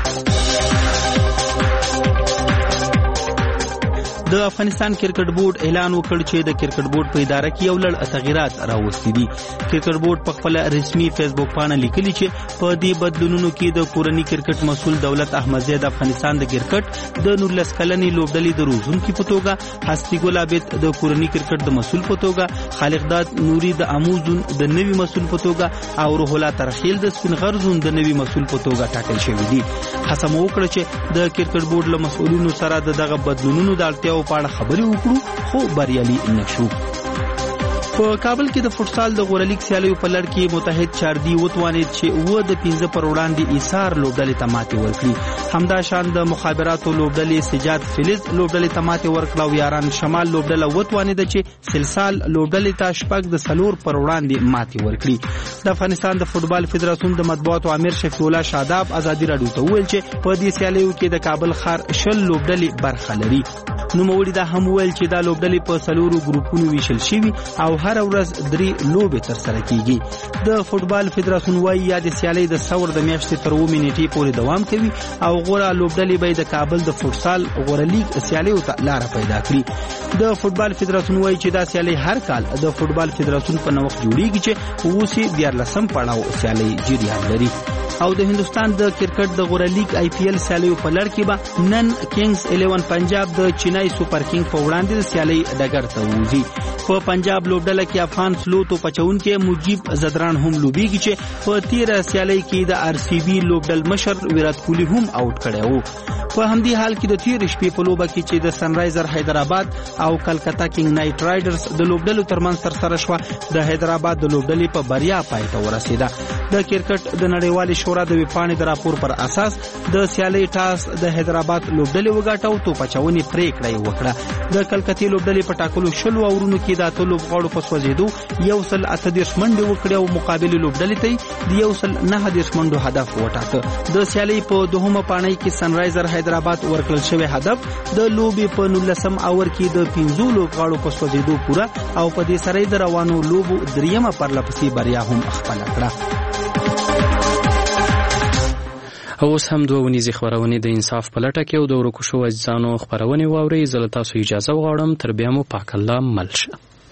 د افغانستان کرکټ بورډ اعلان وکړ چې د کرکټ بورډ په اداره کې یو لړ تغیرات راوستي دي. کرکټ بورډ په خپل رسمي فیسبوک باندې لیکلي چې په دې بدلونونو کې د کورني کرکټ مسول دولت احمدزی د افغانستان د کرکټ د 19 کلنې لوبډلې د روزونکو په توګه، هستی ګل عابد د کورني کرکټ د مسول په توګه، خالق داد نوري د اموزون د نوي مسول په توګه او روح الله ترخیل د سپین غرزون د نوي مسول په توګه ټاکل شوی دي. قسم وکړ چې د کرکټ بورډ له مسؤلینو سره دغه بدلونونو د اړتیا په اړه خبرې وکړو خو بریالي نشو. په کابل کې د فوټسال د غورلیګ سیالیو په لړ کې متحد چاردي وتوانید چې 5 پر وړاندې ایثار لوبډلې ته ماتې ورکړي. همدا شان د مخابراتو لوبډلې سجاد فلز لوبډلې ته ماتې ورکړه او یاران شمال لوبډله وتوانید چې سلسال لوبډلې ته 4 پر وړاندې ماتې ورکړي. د افغانستان د فوټبال فدراسیون د مطبوعاتو امیر شفیع الله شاداب ازادي راډیو ته ویل چې په دې سیالیو کې د کابل ښار 20 لوبډلې برخه لري. نو موړي دا هم ویل چې دا لوبډلې په 4 ګروپونو ویشل شوي او هر ورځ 3 لوبې تر سره کیږي. د فوټبال فدراسیون وايي یاد سیالي د ثور د میاشتې تر 2 نیټې پورې دوام کوي او غوړه لوبډلې به د کابل د فوټسال غورلیګ سیالیو ته لار پیدا کړي. د فوټبال فدراسیون وايي چې دا سیالي هر کال د فوټبال فدراسیون په نوښت جوړیږي چې اوس یې 14 پړاو سیالي جریان لري. او د هندستان د کرکټ د غوره لیگ IPL سیالیو په لړ کې به نن کینګز 11 پنجاب د چینای سوپر کینګ په وړاندې د سیالي ډګر ته وځي. په پنجاب لوبډله کې افغان سلوتو پچونکي مجيب زدران هم لوبيږي چې په 13 سیالي کې د RCB لوبډل مشر ویرات کوهلی هم آوټ کړی وو. په همدې حال کې د تیر شپې په لوبه کې چې د سنرایزر حیدرآباد او کلکتا کینګ نایټ رایډرز د لوبډلو ترمنځ ترسره شوه، د حیدرآباد د لوبډلې په بریا پای ته ورسېده. د کرکټ د نړیوالې شورا د ویبپاڼې د راپور پر اساس د سیالي ټاس د حیدرآباد لوبډلې وګټه او توپچونې پریکړه یې وکړه. د کلکتې لوبډلې په ټاکلو 20 اورونو کې د اتو لوبغاړو په سوځېدو 138 منډې وکړې او مقابل لوبډلې ته د 109 منډو هدف وټاکه. د سیالي په دوهمه پاڼۍ کې سنرایزر حیدرآباد ورکړل شوی هدف د لوبې په 19 اور کې د 15 لوبغاړو په سوځېدو پوره او په دې سره د روانو لوبو دریمه پرلپسې بریا هم خپل کړه. اوس هم دوه ونیزې خبرونه د انصاف په لټه کې او د ورکو شو اجزانو خبرونه واوري. زه تاسو اجازه وغواړم، تر بیا مو پاک الله ملشه.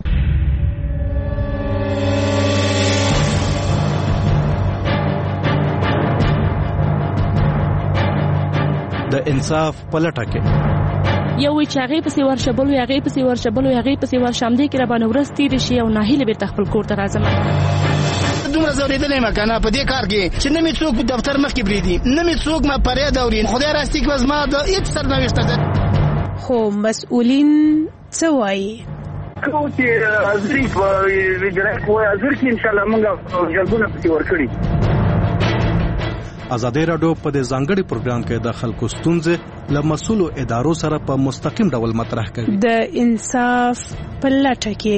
د انصاف په لټه کې یو چې هغه پسې ورشبلو هغه پسې ورشمدې کې را باندې ورستې شي او ناهیله به تخپل کور ته راځم. دومره زوریدلې مکانه په دې کار کې چې نه می څوک په دفتر مخ کې بریدي، نه می څوک ما پرې داورین. خدای راستي کې وزما د هیڅ سرنوشت ده. خو مسؤلین څه وایي؟ کو چې ازری په ویجرای کوه ازر کې ان شاء الله موږ جلبونه پسې ورکړي. ازادي راډیو په دې ځانګړي پروګرام کې د خلکو ستونزې له مسؤلو ادارو سره په مستقیم ډول مطرح کوي. د انصاف په لټه کې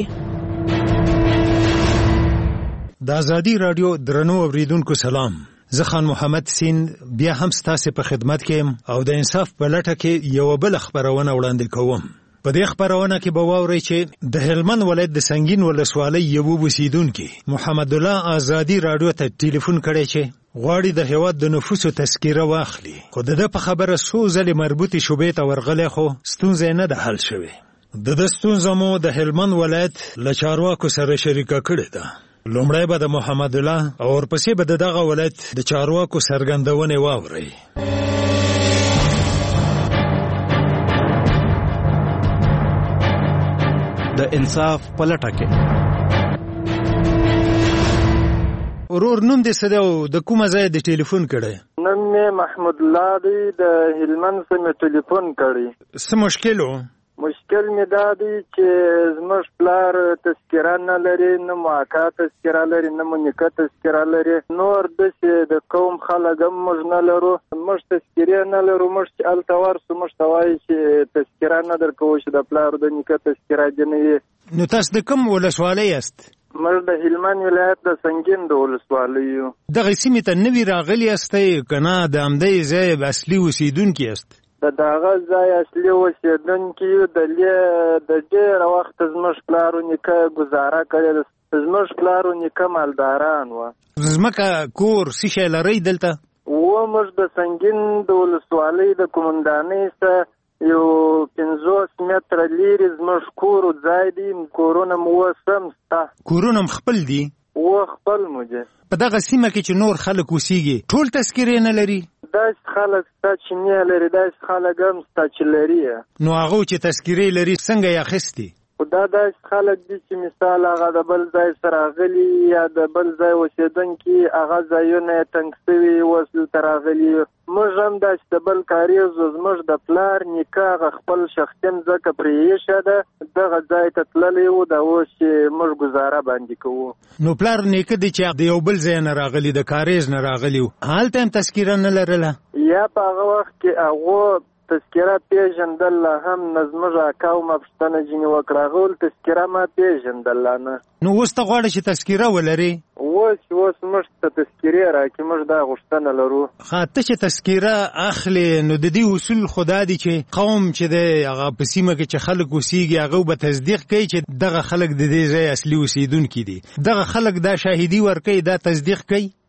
د ازادي راډیو درنو اوریدونکو سلام. زه خان محمد سین بیا هم ستاسو په خدمت کې او د انصاف په لټه کې یو بل خبرونه وړاندې کوم. په دې خبرونه کې به واورئ چې د هلمند ولایت د سنگین ولسوالۍ یو اوسیدونکو محمد الله ازادي راډیو ته ټلیفون کړی چې غواړي د هیواد د نفوسو تذکره واخلي، خو د خبره څو ځلې مربوطې شوبې ته ورغلی خو ستونزه نه ده حل شوې. د ستونزه مو د هلمند ولایت له چارواکو سره شریکه کړې ده. لومړی به د محمد الله او ورپسې به دغه ولایت د چارواکو څرګندونې واورئ. د انصاف په لټه کې ورور نوم دې څه دی او د کومه ځای د ټلیفون کړی؟ نوم مې محمود الله دی، د هلمند څخه ټلیفون کړی. څه مشکل و؟ مشکل مې دا دی چې زموږ پلار تذکره نه لري، نه موقع تذکره لري، نه نیکه تذکره لري. نور داسې د قوم خلک هم موږ نه لرو، موږ تذکرې نه لرو. موږ چې هلته ورسو موږ ته وایي چې تذکره نه درکوو چې د پلار د نیکه تذکره دې نه وي. نو تاسو د کوم ولسوالۍ یاست؟ موږ د هلمند ولایت د سنگین د ولسوالۍ یو. دغه سیمې ته نوي راغلي یاستئ که نه د همدې ځای اصلي اوسېدونکي یاست؟ د دغه ځای اصلي اوسېدونکي یو. د ډېره وخت زموږ پلارو نیکه ګزاره کړې ده. زموږ پلارو نیکه مالداران وه. ځمکه کور څه شی لرئ دلته؟ موږ د سنگین د ولسوالۍ د قومندانۍ څخه یو 50 متره لرې زموږ کور ځای دی. کورونه مو اوس هم شته. کورونه م خپل دي؟ خپل مو دي. په دغه سیمه کې چې نور خلک اوسېږي ټول تذکرې نه لري؟ داسې خلک شته چې نه لري، داسې خلک هم شته چې لري. نو هغه چې تذکرې لري څنګه یې اخیستې؟ خو دا داسې خلک دي چې مثال هغه د بل ځای سره راغلي یا د بل ځای اوسېدونکي هغه ځایونه یې تنګ شوي اوس دلته راغلي. موږ هم داسې د بل کاریز زموږ د پلار نیکه هغه خپل شخصي مځکه پرې ایښې ده، دغه ځای ته تللی و. دا اوس چې موږ ګزاره باندې کوو. نو پلار نیکه دی چې د یو بل ځای نه راغلي، د کاریز نه راغلي و، هلته هم تذکره نه لرله؟ یا په هغه وخت کې هغو تذکره پیژندله هم نه. زموږ اکا او ما پوښتنه ځینې وکړه، هغه ول تذکره ما پیژندله نه. نو اوس ته غواړې چې تذکره ولرې؟ اوس موږ ته تذکرې راکړي، موږ دا غوښتنه لرو. ته چې تذکره اخلې نو د دې اصول خدا دی چې قوم چې دی هغه په سیمه کې چې خلک اوسېږي هغه به تصدیق کوي چې دغه خلک د دې ځای اصلي اوسېدونکي دي. دغه خلک دا شاهدي ورکوي، دا تصدیق کوي.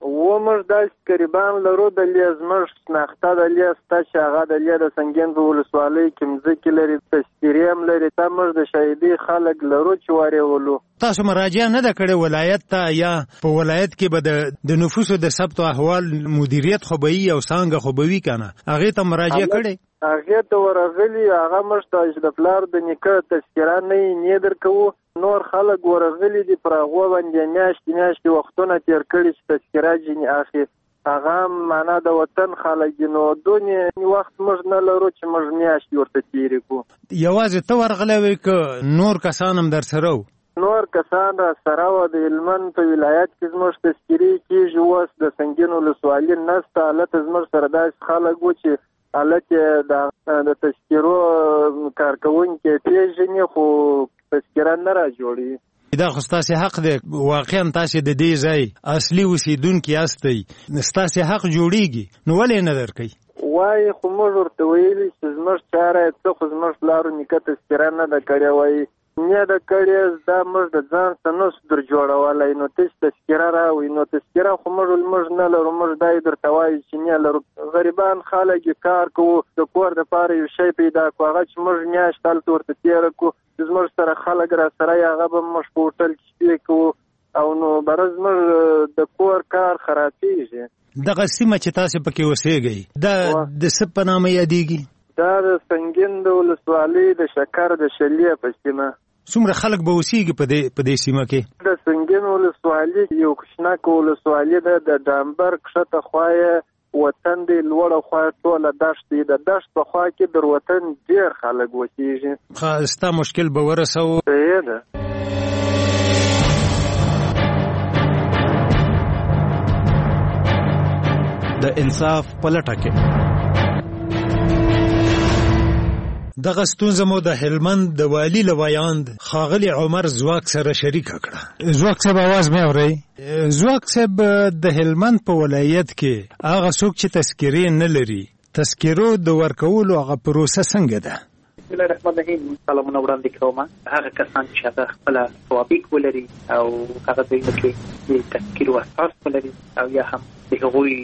موږ داسې قریبان لرو د لیز موږ شناخته د لیز شته چې هغه د لیز د سنګین په ولسوالۍ کې مځکې لري، تذکیرې هم لري. دا موږ د شهیدۍ خلک لرو چې وارېولو. تاسو مراجعه نه ده کړې ولایت ته، یا په ولایت کې به د نفوسو د ثبت احوال مدیریت خو به وي او څانګه خو به وي که نه، هغې ته مراجعه کړې؟ هغې ته ورغلي، هغه موږ ته چې د پلار د نیکه تذکیره نه درکوو. نور خلک ورغلي دي، پر هغو باندې میاشتې وختونه تېر کړي چې تذکیره ځینې اخلي. هغه معنا د وطن خلک دي، نو دونې وخت موږ نه لرو چې موږ میاشتې ورته تېرې کړو. یوازې ته ورغلی وې که نور کسان هم در سره وو؟ نور کسان را سره وو. د هلمند په ولایت کې زموږ تذکیرې کېږي. اوس د سنګین ولسوالي نسته. هلته زموږ سره داسې خلک وو چې هلته د تذکیرو کارکوونکي پېژني، خو تذکیره نه را جوړي. دا خو ستاسې حق دی، واقعا تاسې د دې ځای اصلي اوسېدونکي یاستئ، ستاسې حق جوړیږي، نو ولې نه درکوي؟ وایي خو موږ ورته ویلي چې زموږ چاره یې څه، خو زموږ پلارو نیکه تذکیره نه ده کړې. وایي نه ده کړې، دا موږ د ځان څه نسو در جوړولی، نو تاسې تذکیره راوړئ. نو تذکیره خو موږ نه لرو. موږ دا یې درته وایو چې نه لرو. غریبان خلک یې کار کوو، د کور دپاره یو شی پیدا کړو، هغه چې موږ میاشت هلته ورته تېره کړو. زموږ سره خلک را سره یې، هغه به موږ په هوټل کې شپې کوو، او نو بره زموږ د کور کار خرابېږي. دغه سیمه چې تاسې پکې اوسېږئ دا د څه په نامه یادېږي؟ دا د سنګین د ولسوالۍ د شکر د شلیه په سیمه. څومره خلک به اوسېږي په دې سیمه کې؟ د سنګین ولسوالي یو کوچناک ولسوالي ده. د ډامبر کښته خوا یې وطن دی، لوړه خوا ټوله دښت دی. د دښت په خوا کې در وطن ډېر خلک اوسېږي. ستا مشکل به ورسوو. صحیح ده. د انصاف په لټه کې دغه ستونزه مو د هلمند د والي له ویاند ښاغلي عمر ځواک سره شریکه کړه. ځواک صاحب اواز مې اورئ؟ ځواک صاحب د هلمند په ولایت کې هغه څوک چې تذکیرې نه لري، تذکیرو د ورکولو هغه پروسه څنګه ده؟ بسم الله الرحمن الرحیم. سلامونه وړاندې کوم. هغه کسان چې هغه خپل توافق ولري او هغه ځایونه کې د تذکیرو اساس ولري او یا هم د هغوی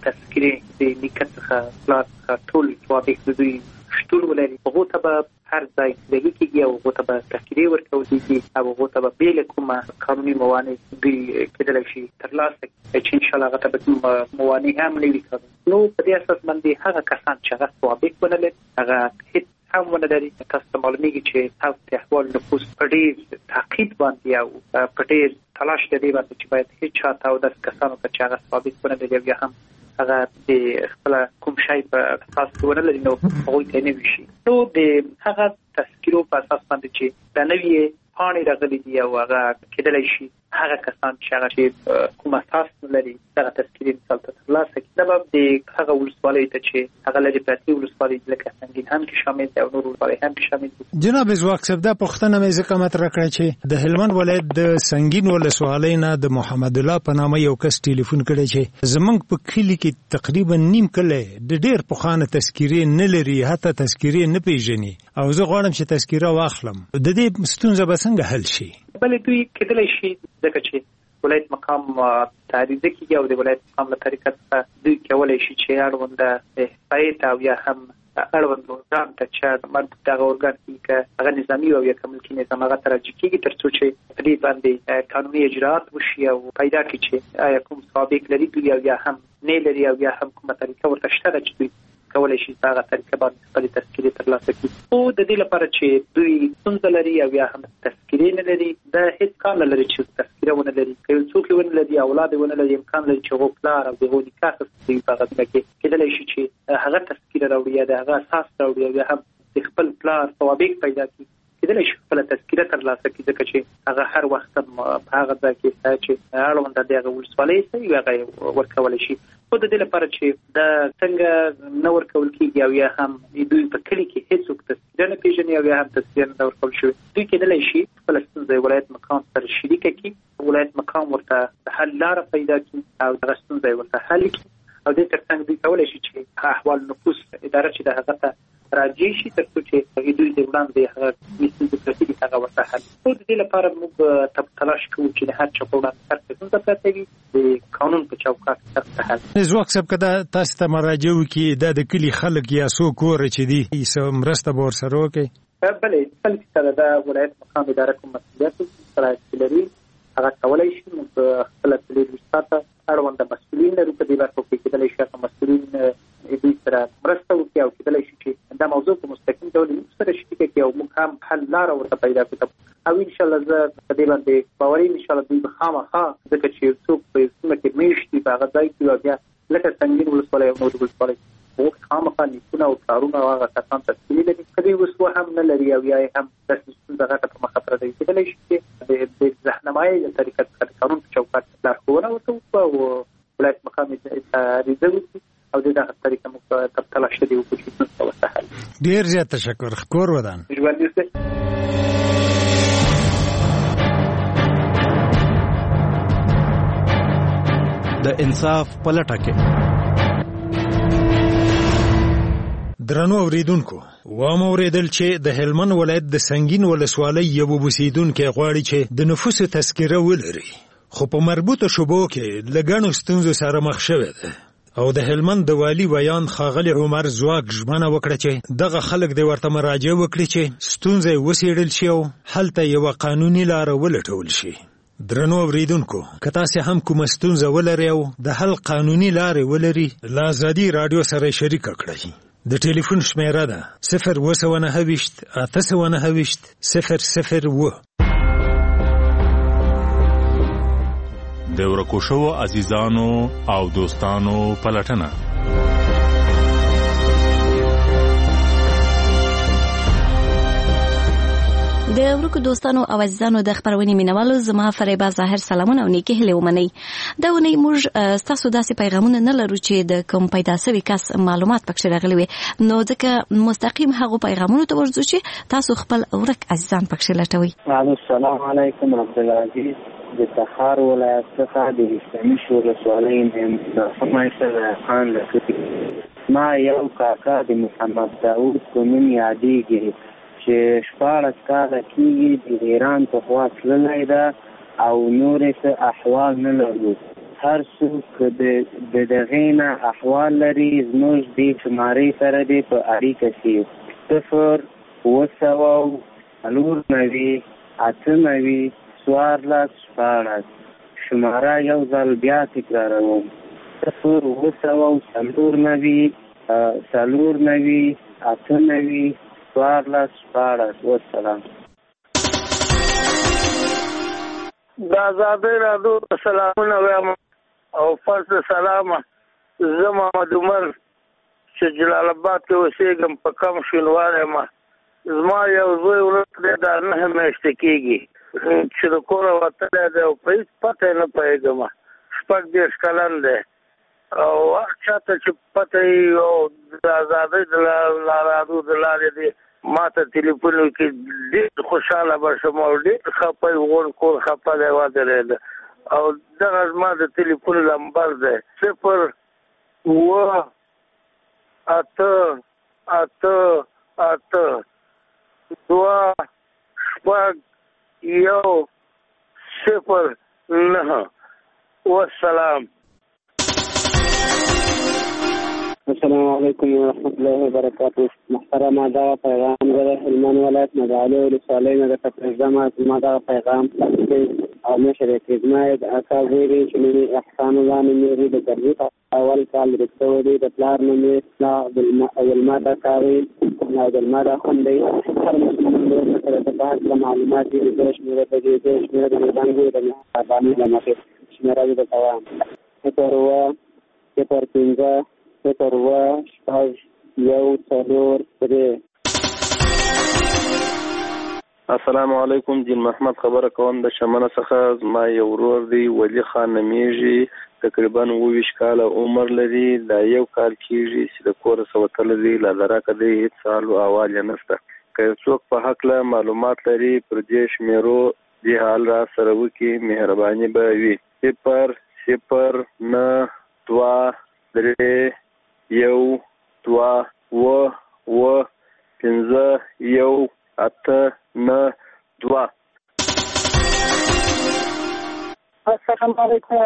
تذکیرې د نیکه څخه پلار څخه ټول توافق د دوی شتون ولري، هغو ته به هر ځای دلي کېږي او هغو ته به تذکیرې ورکول کېږي او هغو ته به بې له کومه قانوني موانع دوی کېدلی شي ترلاسه کړي چې انشاءالله هغه ته به کوم موانع هم نه وي. نو په دې اساس باندې هغه کسان چې هغه توافق ونه لري، هغه هېڅ هم ونه لري. تاسو ته معلومیږي چې ثبت احوال نفوس په ډېر تعقیب باندې او په ډېر تلاش د دې باندې چې باید هېڅ چا ته او داسې کسانو ته چې هغه ثابت ونه لري او یا هم هغه د خپل کوم شی په اساس ونه لري، نو هغوی ته نه وي شي. نو د هغه تذکیرو په اساس باندې چې د نوې پاڼې راغلي دي او هغه کېدلی شي هغه کسان چې هغه چې کوم اساس نه لري دغه تذکیرې مثال ته ترلاسه کړي. دا به د هغه ولسوالیو ته چې هغه لرې پرتې ولسوالۍ لکه سنګین هم کې شامل دي او نور ولسوالۍ هم کې شامل دي. جناب ځواک صاحب، دا پوښتنه مې ځکه مطرح کړه چې د هلمند ولایت د سنګین ولسوالۍ نه د محمد الله په نامه یو کس ټلیفون کړی چې زمونږ په کلي کې تقریبا نیم کلی د ډېر پخوانه تذکیرې نه لري، حتی تذکیرې نه پېژني، او زه غواړم چې تذکیره واخلم. د دې ستونزه به څنګه حل شي؟ بلې دوی کېدلی شي ځکه چې ولایت مقام تعریضه کېږي او د ولایت مقام له طریقه څخه دوی کولی شي چې اړونده احصایې ته او یا هم اړوند ارګان ته چې مربوط دغه ارګان کې که هغه نظامي او یا که ملکي نظام هغه ته راجع کېږي تر څو چې په دې باندې قانوني اجراات وشي او پیدا کړي چې آیا کوم سابق لري دوی او یا هم نه لري او یا هم کومه طریقه ورته شته ده چې دوی کولی شي په هغه طریقه باندې خپلې تذکیرې ترلاسه کړي. خو د دې لپاره چې دوی ستونزه لري او یا هم تذکیرې نه لري، دا هېڅ کار نه لري چې تذکیره ونه لري. که یو څوک یې ونه لري، اولاد یې ونه لري، امکان لري چې هغو پلار او د هغو نکاح اخیستی وي په هغه سیمه کې، کېدلی شي چې هغه تذکیره راوړي یا د هغه اساس راوړي او یا هم د خپل پلار توابق پیدا کړي، کېدلی شي خپله تذکیره ترلاسه کړي، ځکه چې هغه هر وخت په هغه ځای کې چې اړونده د هغه ولسوالۍ وي هغه ورکولی شي. خو د دې لپاره چې دا څنګه نه ورکول کېږي او یا هم دوی په کلي کې هېڅوک تذکیره نه پېژني او یا هم تذکیره نه ورکول شوې، دوی کېدلی شي خپله ستونزه ولایت مقام سره شریکه کړي، ولایت مقام ورته د حل لاره پیدا کړي او دغه ستونزه یې ورته حل کړي. او دې تر څنګ دوی کولی شي چې احوال نفوس اداره چې د هغه ته راځي شي تر څو چې دوی د وړاندې هغه میسوزي هغه ورته حل او د دې لپاره موږ تلاش کوو چې د هر چا په وړاندې هر څه څنګه پراته وي د قانون په چوکاټ کې حل زوک سب کدا تاسو ته مراجعه وکي د کلی خلک یا سو کور چې دي سم مرسته به ورسره وکي بلې خلک سره د ولایت مقام اداره کوم مسؤلیت سره لري هغه کولای شي موږ خپل تلویزیون ساته اړوند مسؤلین لرو په دې برخه کې کېدای شي چې مسؤلین دې سره مرسته وکړي او کېدای شي چې دا موضوع په مستقیم ډول سره شریک کړي او موږ هم حل لاره ورته پیدا کړو او ان شاء الله زه په دې باندې باوري ان شاء الله دوی خامخا ځکه چې څوک په سیمه کې میشتي په هغه ځای کې بیا لکه څنګه ولسوالۍ او نور ولسوالۍ او خامخا نیکونه او کارونه هغه کسان تفصیلي لري کدی وسو هم نه لري او یا هم د دغه په مخاطره دی کېدای شي چې د ځهنمایي د طریقې څخه قانون په چوکاټ لارښوونه وکړو او ولایت مقام اداره او دغه طریقه موږ تلاش دي وکړو چې څه وسهل ډیر زیات تشکر کور ودان ژوند دې د انصاف پلټه کې درنو اوریدونکو اوریدل چې د هلمند ولایت د سنگین ولسوالۍ یو اوسیدونکو غواړي چې د نفوس تذکره ولري خو په مربوطه شوبو کې لګڼو ستونزو سره مخ شوی دی او د هلمند د والی بیان خاغلی عمر زواک ژمنه وکړه چې دغه خلک د ورته مراجعه وکړي چې ستونزې وڅېړل شي او هلته یوه قانوني لاره ولټول شي درنو اوریدونکو که تاسو هم کومه ستونزه ولرئ او د حل قانوني لارې ولري له ازادي رادیو سره شریک کړئ د ټلیفون شمیره ده 029 829 001 د ورکو شوو عزیزانو او دوستانو پلټنه د ورکو دوستانو او عزیزانو د خبرونې مینوالو زما فریبا ظاهر سلامونه او نیکه هلي ومني دا ونی موږ تاسو داسې پیغامونه نه لرو چې د کوم پیدا شوی کس معلومات پکې راغلي وي نو ځکه مستقیم هغه پیغامونه ته ورځو چې تاسو خپل ورک عزیزان پکې لټوي السلام علیکم رحمت الله عزیز د تخار ولایت څخه د اسلامي ولسوالۍ نه سمایسه خان لکه ما یو کاکا د محمد داوود کوم یادېږي چې شپاړس کاله کېږي د ایران په خوا تللی ده او نورې څه احوال نه لرو هر څوک د دغې نه احوال لري زموږ دې شمارې سره دې په اړیکه کې 0 شماره یو ځل بیا تکراروم 0 والسلام دا آزادۍ راډیو سلامونه وایم او فرض سلامه زه محمد عمر چې جلال آباد کې اوسېږم په کم شینواری یم زما یو زوی ورک دی دا 9 میاشتې کېږي چې د کوره وتلی دی او په هېڅ پته یې نه پوهېږم 14 کلن دی او هر چاته چې پته یې او د آزادۍ د راډیو د لارې دی ما ته ټلیفون وکړي ډېر خوشحاله به شم او ډېر خفه غون کور خفه دی ودرېده او دغه زما د ټلیفون نمبر دی 0 والسلام السلام علیکم ورحمۃ اللہ وبرکاتہ محترم دا پیغام غره هلمند ولایت مدعاله ولسوالۍ نه د تپرزما دا پیغام او مشر خدمت اکا ویری چې احسان الله نمری د تربیت اول کال رسولي د پلار نومې لا اول ماده کاوي او د ماده خوندې هر مسلمان سره د بعض معلومات دي د شمیره د دې شمیره د باندې د باندې لمخه شمیره د توام پر 15 السلام علیکم جین محمد خبره کوم د شمنه څخه ما یو ورور دی ولی خان نمیږي تقریبا 20 کال عمر لري دا یو کال کیږي چې د کور سوتل دی لا دراکه دی هیڅ سوال او اواز نشته که څوک په حق له معلومات لري پر دې شمیرو دی حال را سره وکي مهرباني به وي 0 9 2 3 1 2 و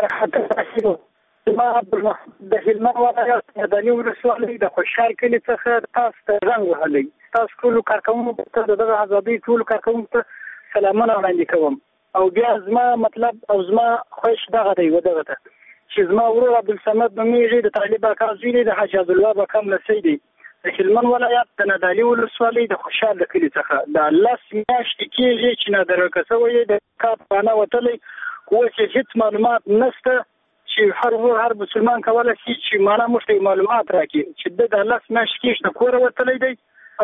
برکت راشي زما د هلمند ولایت مدني ولسوالۍ د خوشحال کلي څخه تاسو ته زنګ وهلی. تاسو ټولو کارکوونکو ته د دغه ازادۍ ټولو کارکوونکو ته سلامونه وړاندې کوم. او بیا زما مطلب او زما خوښ دغه دی ودغه ته چې زما ورور عبدالصمد نومیږي د طالب اکا زوی دی د حاجي عبدالوهاب اکا لمسی دی د هلمند ولایت د نادعلي ولسوالۍ د خوشحال د کلي څخه د 10 میاشتې کېږي چې نادرکه شوی د کار پانه وتلی اوس یې هېڅ معلومات نشته چې هر مسلمان کولی شي چې معنا موږ ته معلومات راکړي چې د 10 میاشتې کېږي د کوره وتلی دی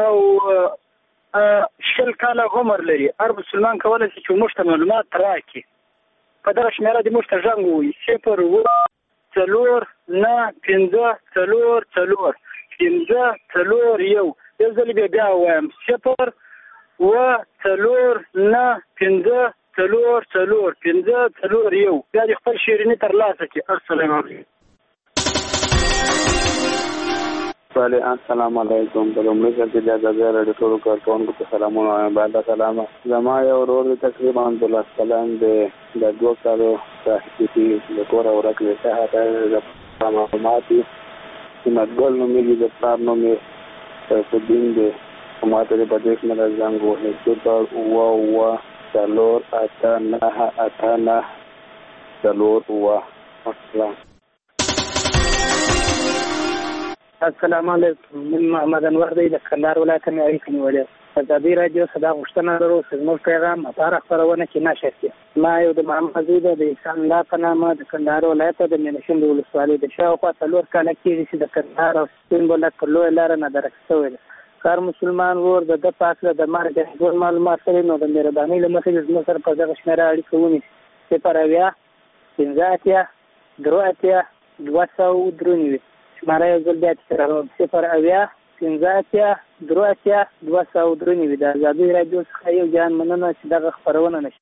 او 10 کاله عمر لري. هر مسلمان کولی شي چې موږ ته معلومات راکړي. په دغه شمېره دې موږ ته زنګ ووایي 0 یو ځل بیا ووایم 0 بیا د خپل شیریني ترلاسه کړي. السلام علیکم. السلام علیکم. په لومړي کې د ازادۍ راډیو ټولو کارکوونکو ته سلامونه وایم. بعد سلام زما یو ورور تقریبا 12 کلن د 2 کالو صحتي د کور ورکړې ته د معلومات چې مدګل نومېږي د پلار نوم یې سیفالدین دی. ماته د بدیش نه زنګ وهلی 0 السلام علیکم. من محمد انور دی د کندهار ولایت نه اړیکې نیولې. ازادي راډیو صدا غوښتنه لرو چې زموږ پیغام لپاره خپرونه کې نشر کړي. ما یو د محمد زوی د احسان الله په نامه د کندهار ولایت د مینشین ولسوالۍ د شاوخوا 4 کاله کېږي چې د کندهار او سپین بولدک پر لویه لاره نادرکه شوی دی. هر مسلمان ور د پاسه د مرګ ډول معلومات سره نو د مهربانۍ له مخې زموږ سره په دغه شمېره اړیکه ونیسي 0 شماره یو ځل بیا تکراروم 0 د ازادۍ راډیو څخه یو جان مننه چې دغه خپرونه نشي.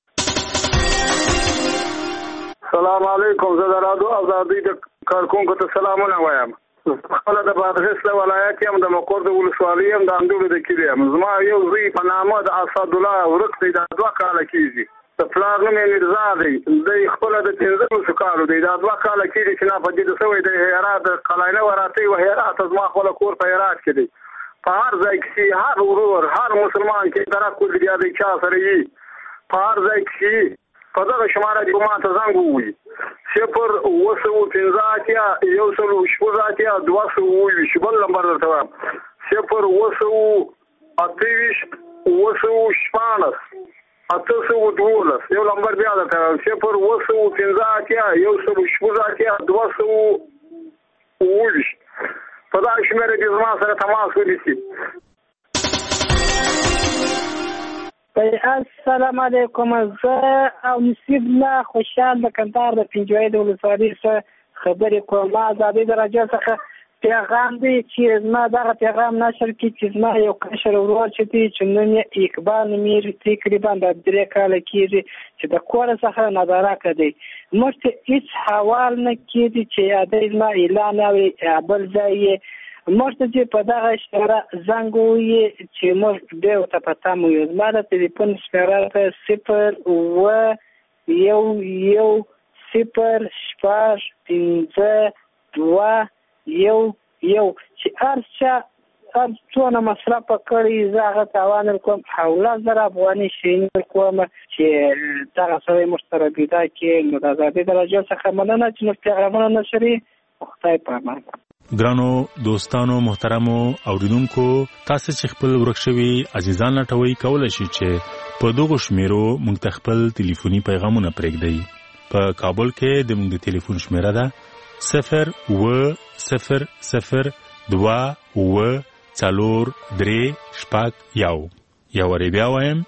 السلام علیکم. زه د رادیو ازادۍ د کارکوونکو ته سلامونه وایم. خپل د بادغیس ولایت یم د مقر د ولسوالۍ یم د اندورو د کلي یم. زما یو زوی په نامه د اسدالله ورک دی د 2 کاله کېږي. د پلار نوم یې میرزا دی. دی خپله د 15 کالو دی د 2 کاله کېږي چې ناپدیده شوی دی. هرات د قلعه وراتی و هرات زما خپله کور په هرات کې دی. په هر ځای کې هر ورور هر مسلمان کې درک کول بیا د چا سره یي په هر ځای کې په دغه شماره دې ما ته زنګ ووایي 0 بل نمبر درته وایم 0 یو نمبر بیا درته وایم 0 په دغه شمېره کې زما سره تماس ونیسي. السلام علیکم. زه او نصیب الله خوشحال د کندهار د پنجوایي د ولسوالۍ څخه خبرې کوم. ازادۍ د راډیو څخه پیغام دی چې زما دغه پیغام نشر کړي چې زما یو کشر ورور چې دی چې نوم یې اقبال نومېږي تقریبا د 3 کاله کېږي چې د کور څخه نادرکه دی. موږ ته هېڅ حوال نه کېږي چې یادۍ زما اعلان اوري بل ځای یې موږ ته چې په دغه شمېره زنګ ووایي چې موږ بیا ورته په تمه یو. زما د تلیفون شمېره ده 0 چې هر څونه مصرف کړي زه هغه تاوان کوم 17,000 افغانۍ شین کوم چې دغه سره موږ سره پیدا کړي. نو د ازادۍ د راډیو څخه مننه چې موږ پیغامونه نشري. خدای په امان. ګرانو دوستانو محترمو اوریدونکو تاسو چې خپل ورک شوي عزیزان لټوي کولای شي چې په دغه شمیرو موږ ته خپل ټلیفوني پیغامونه پرېږدئ. په کابل کې د موږ د ټلیفون شمیره ده 0 یو وری بیا وایم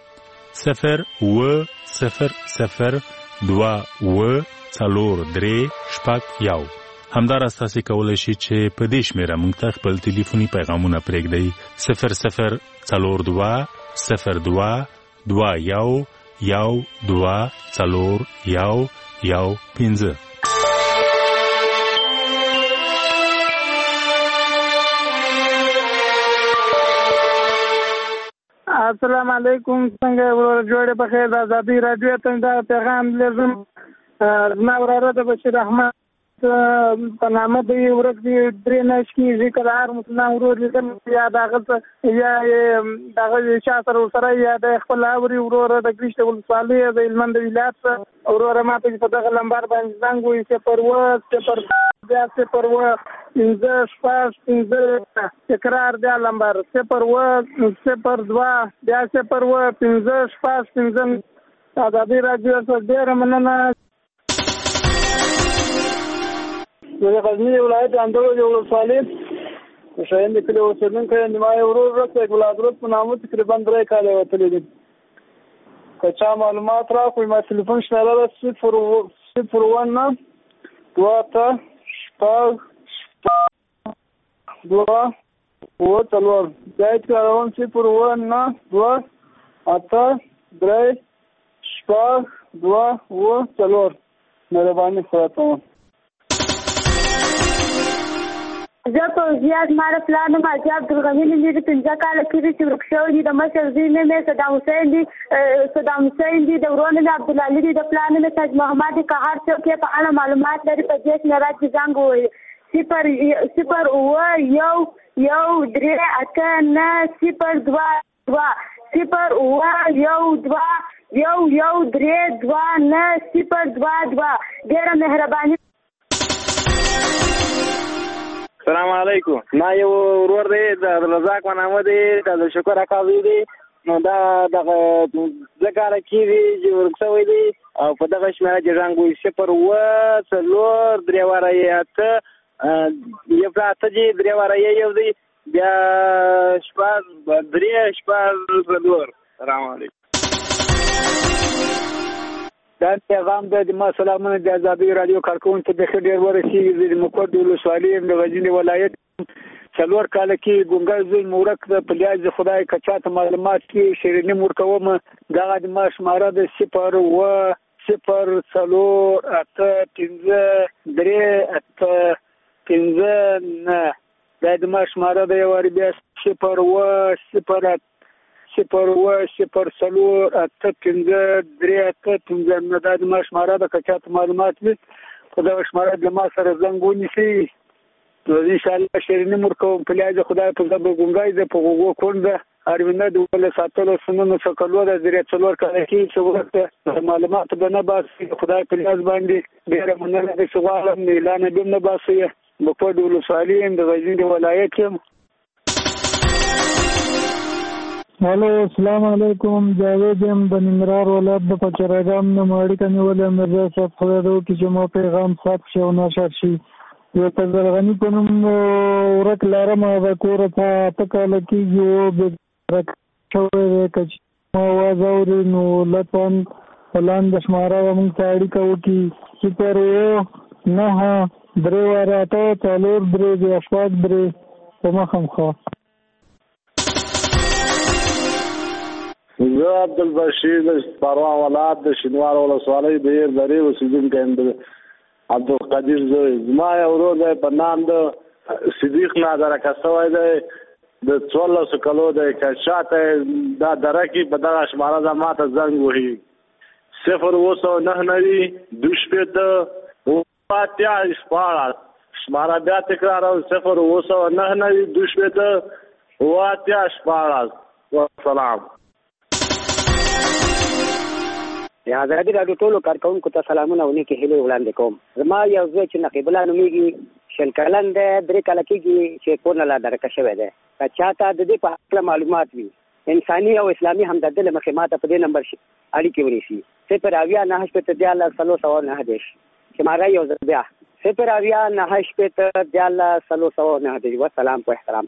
0 همداراز تاسو کولای شئ چې په دې شمیره موږ ته خپل ټلیفوني پیغامونه پرېږدئ 0022122 السلام علیکم. څنګه ورور جوړه بخیر. د ازادۍ راډیو ته دا پیغام لرم زما وراره د بشیر احمد په نامه د ورک دی 3 میاشتې کېږي که د هر مسلمان ورور لیدل یا د هغه یا د هغه چا سره یا د خپل اوري وروره د ګریشت ولسوالۍ د هلمند ولایت وروره ما ته په دغه لمبر باندې زنګ وایي 0 تکرار دی لمبر 0 بیا 0 آزادي راډیو څخه ډېره مننه. د غزني ولایت اندړو د ولسوالۍ شاهین د کلي اوسېدونکی یم. زما یو ورور ورک دی ګلادرود په نامه تقریبا 3 کاله وتلی دی. که چا معلومات راکړي ما تلیفون شمېره ده 019 2 بیا یې تکراروم 019 مهرباني خدای ته وم. زه فوزیه زما د پلار نوم حاجي عبدالغني نومېږي. 15 کاله کېږي چې ورک شوی دی. د مشر زوی نوم یې صدام حسین دی. د ورور نوم یې عبدالعلي دی. د پلار نوم یې تاج محمد دی. که هر څوک یې په اړه معلومات لري په دې شمېره کې زنګ ووهي 0 ډېره مهرباني. السلام علیکم. ما یو ورور دی د عبدالرزاق په نامه دی. د شکر اکا زوی دی. نو دا دغه 2 کاله کېږي چې ورک شوی دی او په دغه شمېره کې زنګ وایي 0 یو پلا 8 دی 3 یو دی بیا 3 سلام علیکم. دا پیغام د ما سلامونه د آزادي راډیو کارکونکو ته ډېر ورسېږي. د مقر د ولسوالۍ د غزني ولایت 4 کاله کې ګونګی زوی مورک د پلیاز خدای که چاته معلومات کې شیریني ورکوم دغه د ما شماره د 0 دا د ما شماره د یو واري بیا 0 نه دا د ما شماره د که چاته معلومات وي په دغه شماره د ما سره زنګ ونیسي. انشاءالله شیریني ورکوم پلیاز خدای په زبر ګونګی د په غوږو کونډ ده اروینه د ولې ساتلو سنونو څخه لوړه د 4 کاله کې چې ورته معلومات به نه باسي خدای پلیاز باندې ډېره مننه د شغالم اعلان به نه باسي. مقر د ولسوالۍ د غزني ولایت یم. هلو السلام علیکم. جاوید یم د ننګرهار ولایت د پچراګام نه اړیکه نیولې مرزا صاحب خدای دې وکړي چې مو پیغام ثبت شي او نشر شي. یو تزرغني په نوم ورک لرم او د کور ته 8 کاله کېږي او ورک شوی دی. که ما اواز اوري نو لطفا لاندې شماره به موږ ته اړیکه وکړي 0 په مخامخ. زه عبدالبشیر د پروان ولایت د شینوار ولسوالۍ د هیر درې اوسېدونکی یم. عبدالقدیر زوی زما یو ورور دی په نام د صدیق نادرکه شوی دی د 14 کالو دی. که چاته دا دره کې په دغه شماره ده ما ته زنګ وهي 0 شماره بیا تکراروم 0 والسلام. یا آزادي راډیو ټولو کارکونکو ته سلامونه او نیکې هیلې وړاندې کوم. زما یو زوی چې نقیب الله نومېږي 20 کلن دی 3 کاله کېږي چې کور نه لا درکه شوی دی. که چاته د دې په هکله معلومات وي انساني او اسلامي همدردۍ له مخې ما ته په دې نمبر اړیکې ونیسي 0 شماره یو ځل بیا 0 والسلام په احترام.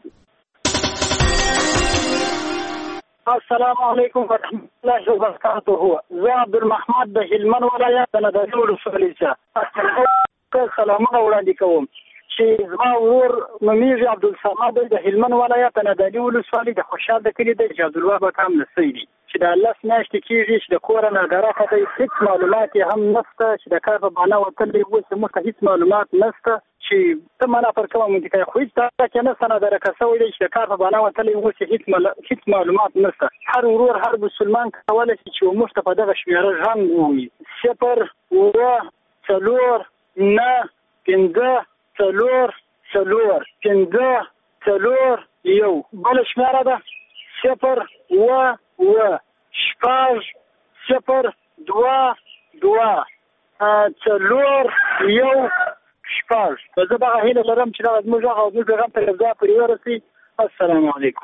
السلام علیکم ورحمۃ اللہ وبرکاتہ. زه عبدالمحمد د هلمند ولایت د نداري ولسوالۍ څخه سلامونه وړاندې کوم چې زما ورور نومېږي عبدالصمد د هلمند ولایت د نداري ولسوالۍ د خوشحال د کلي دی چې عبدالوهاب کام نسی دی چې د 10 میاشتې کېږي چې د کوره نه درخه دی. هېڅ معلومات یې هم نشته چې د کار په بهانه وتلی اوس موږ ته هېڅ معلومات نشته چې ته معنا پر کومه منطقه خو هېڅ کې نشته نه درکه شوی دی چې د کار په بهانه وتلی اوس هېڅ معلومات نشته. هر ورور هر مسلمان کولی شي چې موږ ته په دغه شمېره زنګ ووهي 0 4 9 5 4 4 5 4 1. بل شماره ده 0 و 6 0 2 2 4 1 6. زه به هیله لرم چې دا زموږ هغه زموږ پیغام ته ځای پرې ورسي. السلام علیکم.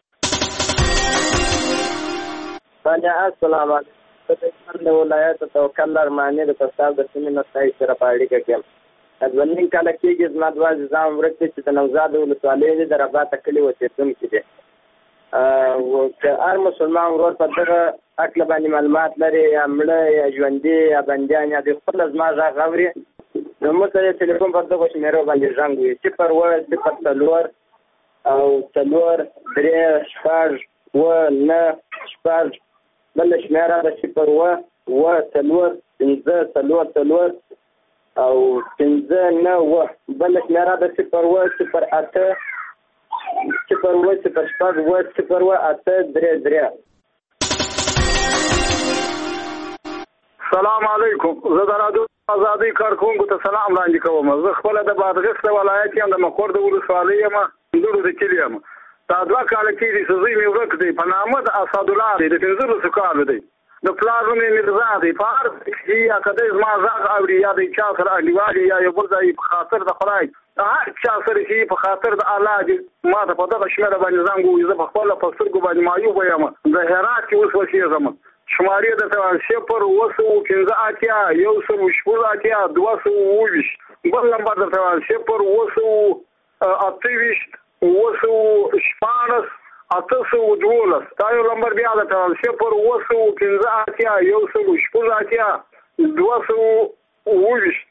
السلام علیکم. د ولایت توکل ارماني د پرتاب د سیمې نستای سره په اړیکه کې ځوانین کله کېږي زما د واځ ځام ورته چې د نوزاد ولسوالۍ د رباط کلی وسیتونکي دي او که هر مسلمان ورور په دغه اکل باندې معلومات لري یا مړه یا ژوندي یا بندیان یا د خپل زما غږ اوري نو موږ ته ټلیفون په دغه شمیرو باندې زنګ وي 0 او 4 3 6 و 9 6 بل شمیره ده 0 و 4 5 4 او 5 9 بل شمیره ده 0 و 0 8 0 و 0 6 و 0 و 8 3 3. سلام علیکم. زه د رادیو آزادۍ کارکونکو ته سلام وړاندې کوم. زه خپله د بادغیس د ولایت یم، د مقر د ولسوالۍ یم، اندورو د کلي یم. دا 2 کاله کېږي چې زوی مې ورک دی، په نامه د اسدالله دی، د 15 کالو دی. د پلار نوم یې مرزا دی. په هر ځای یا که دی زما غږ اوري یا د چا سره انډیوال یا یو بل ځای په خاطر د خدای د هر چا سره چې په خاطر د الله دی ما ته په دغه شمېره باندې زنګ ووهي. زه په خپله په سترګو باندې معیوبه یم. د هرات کې اوس اوسېږم. شمارې درته وایم 0 915 1 228 بل نمبر درته وایم 0 928 15 812. دا یو نمبر بیا درته وایم 0 915 1 228 228.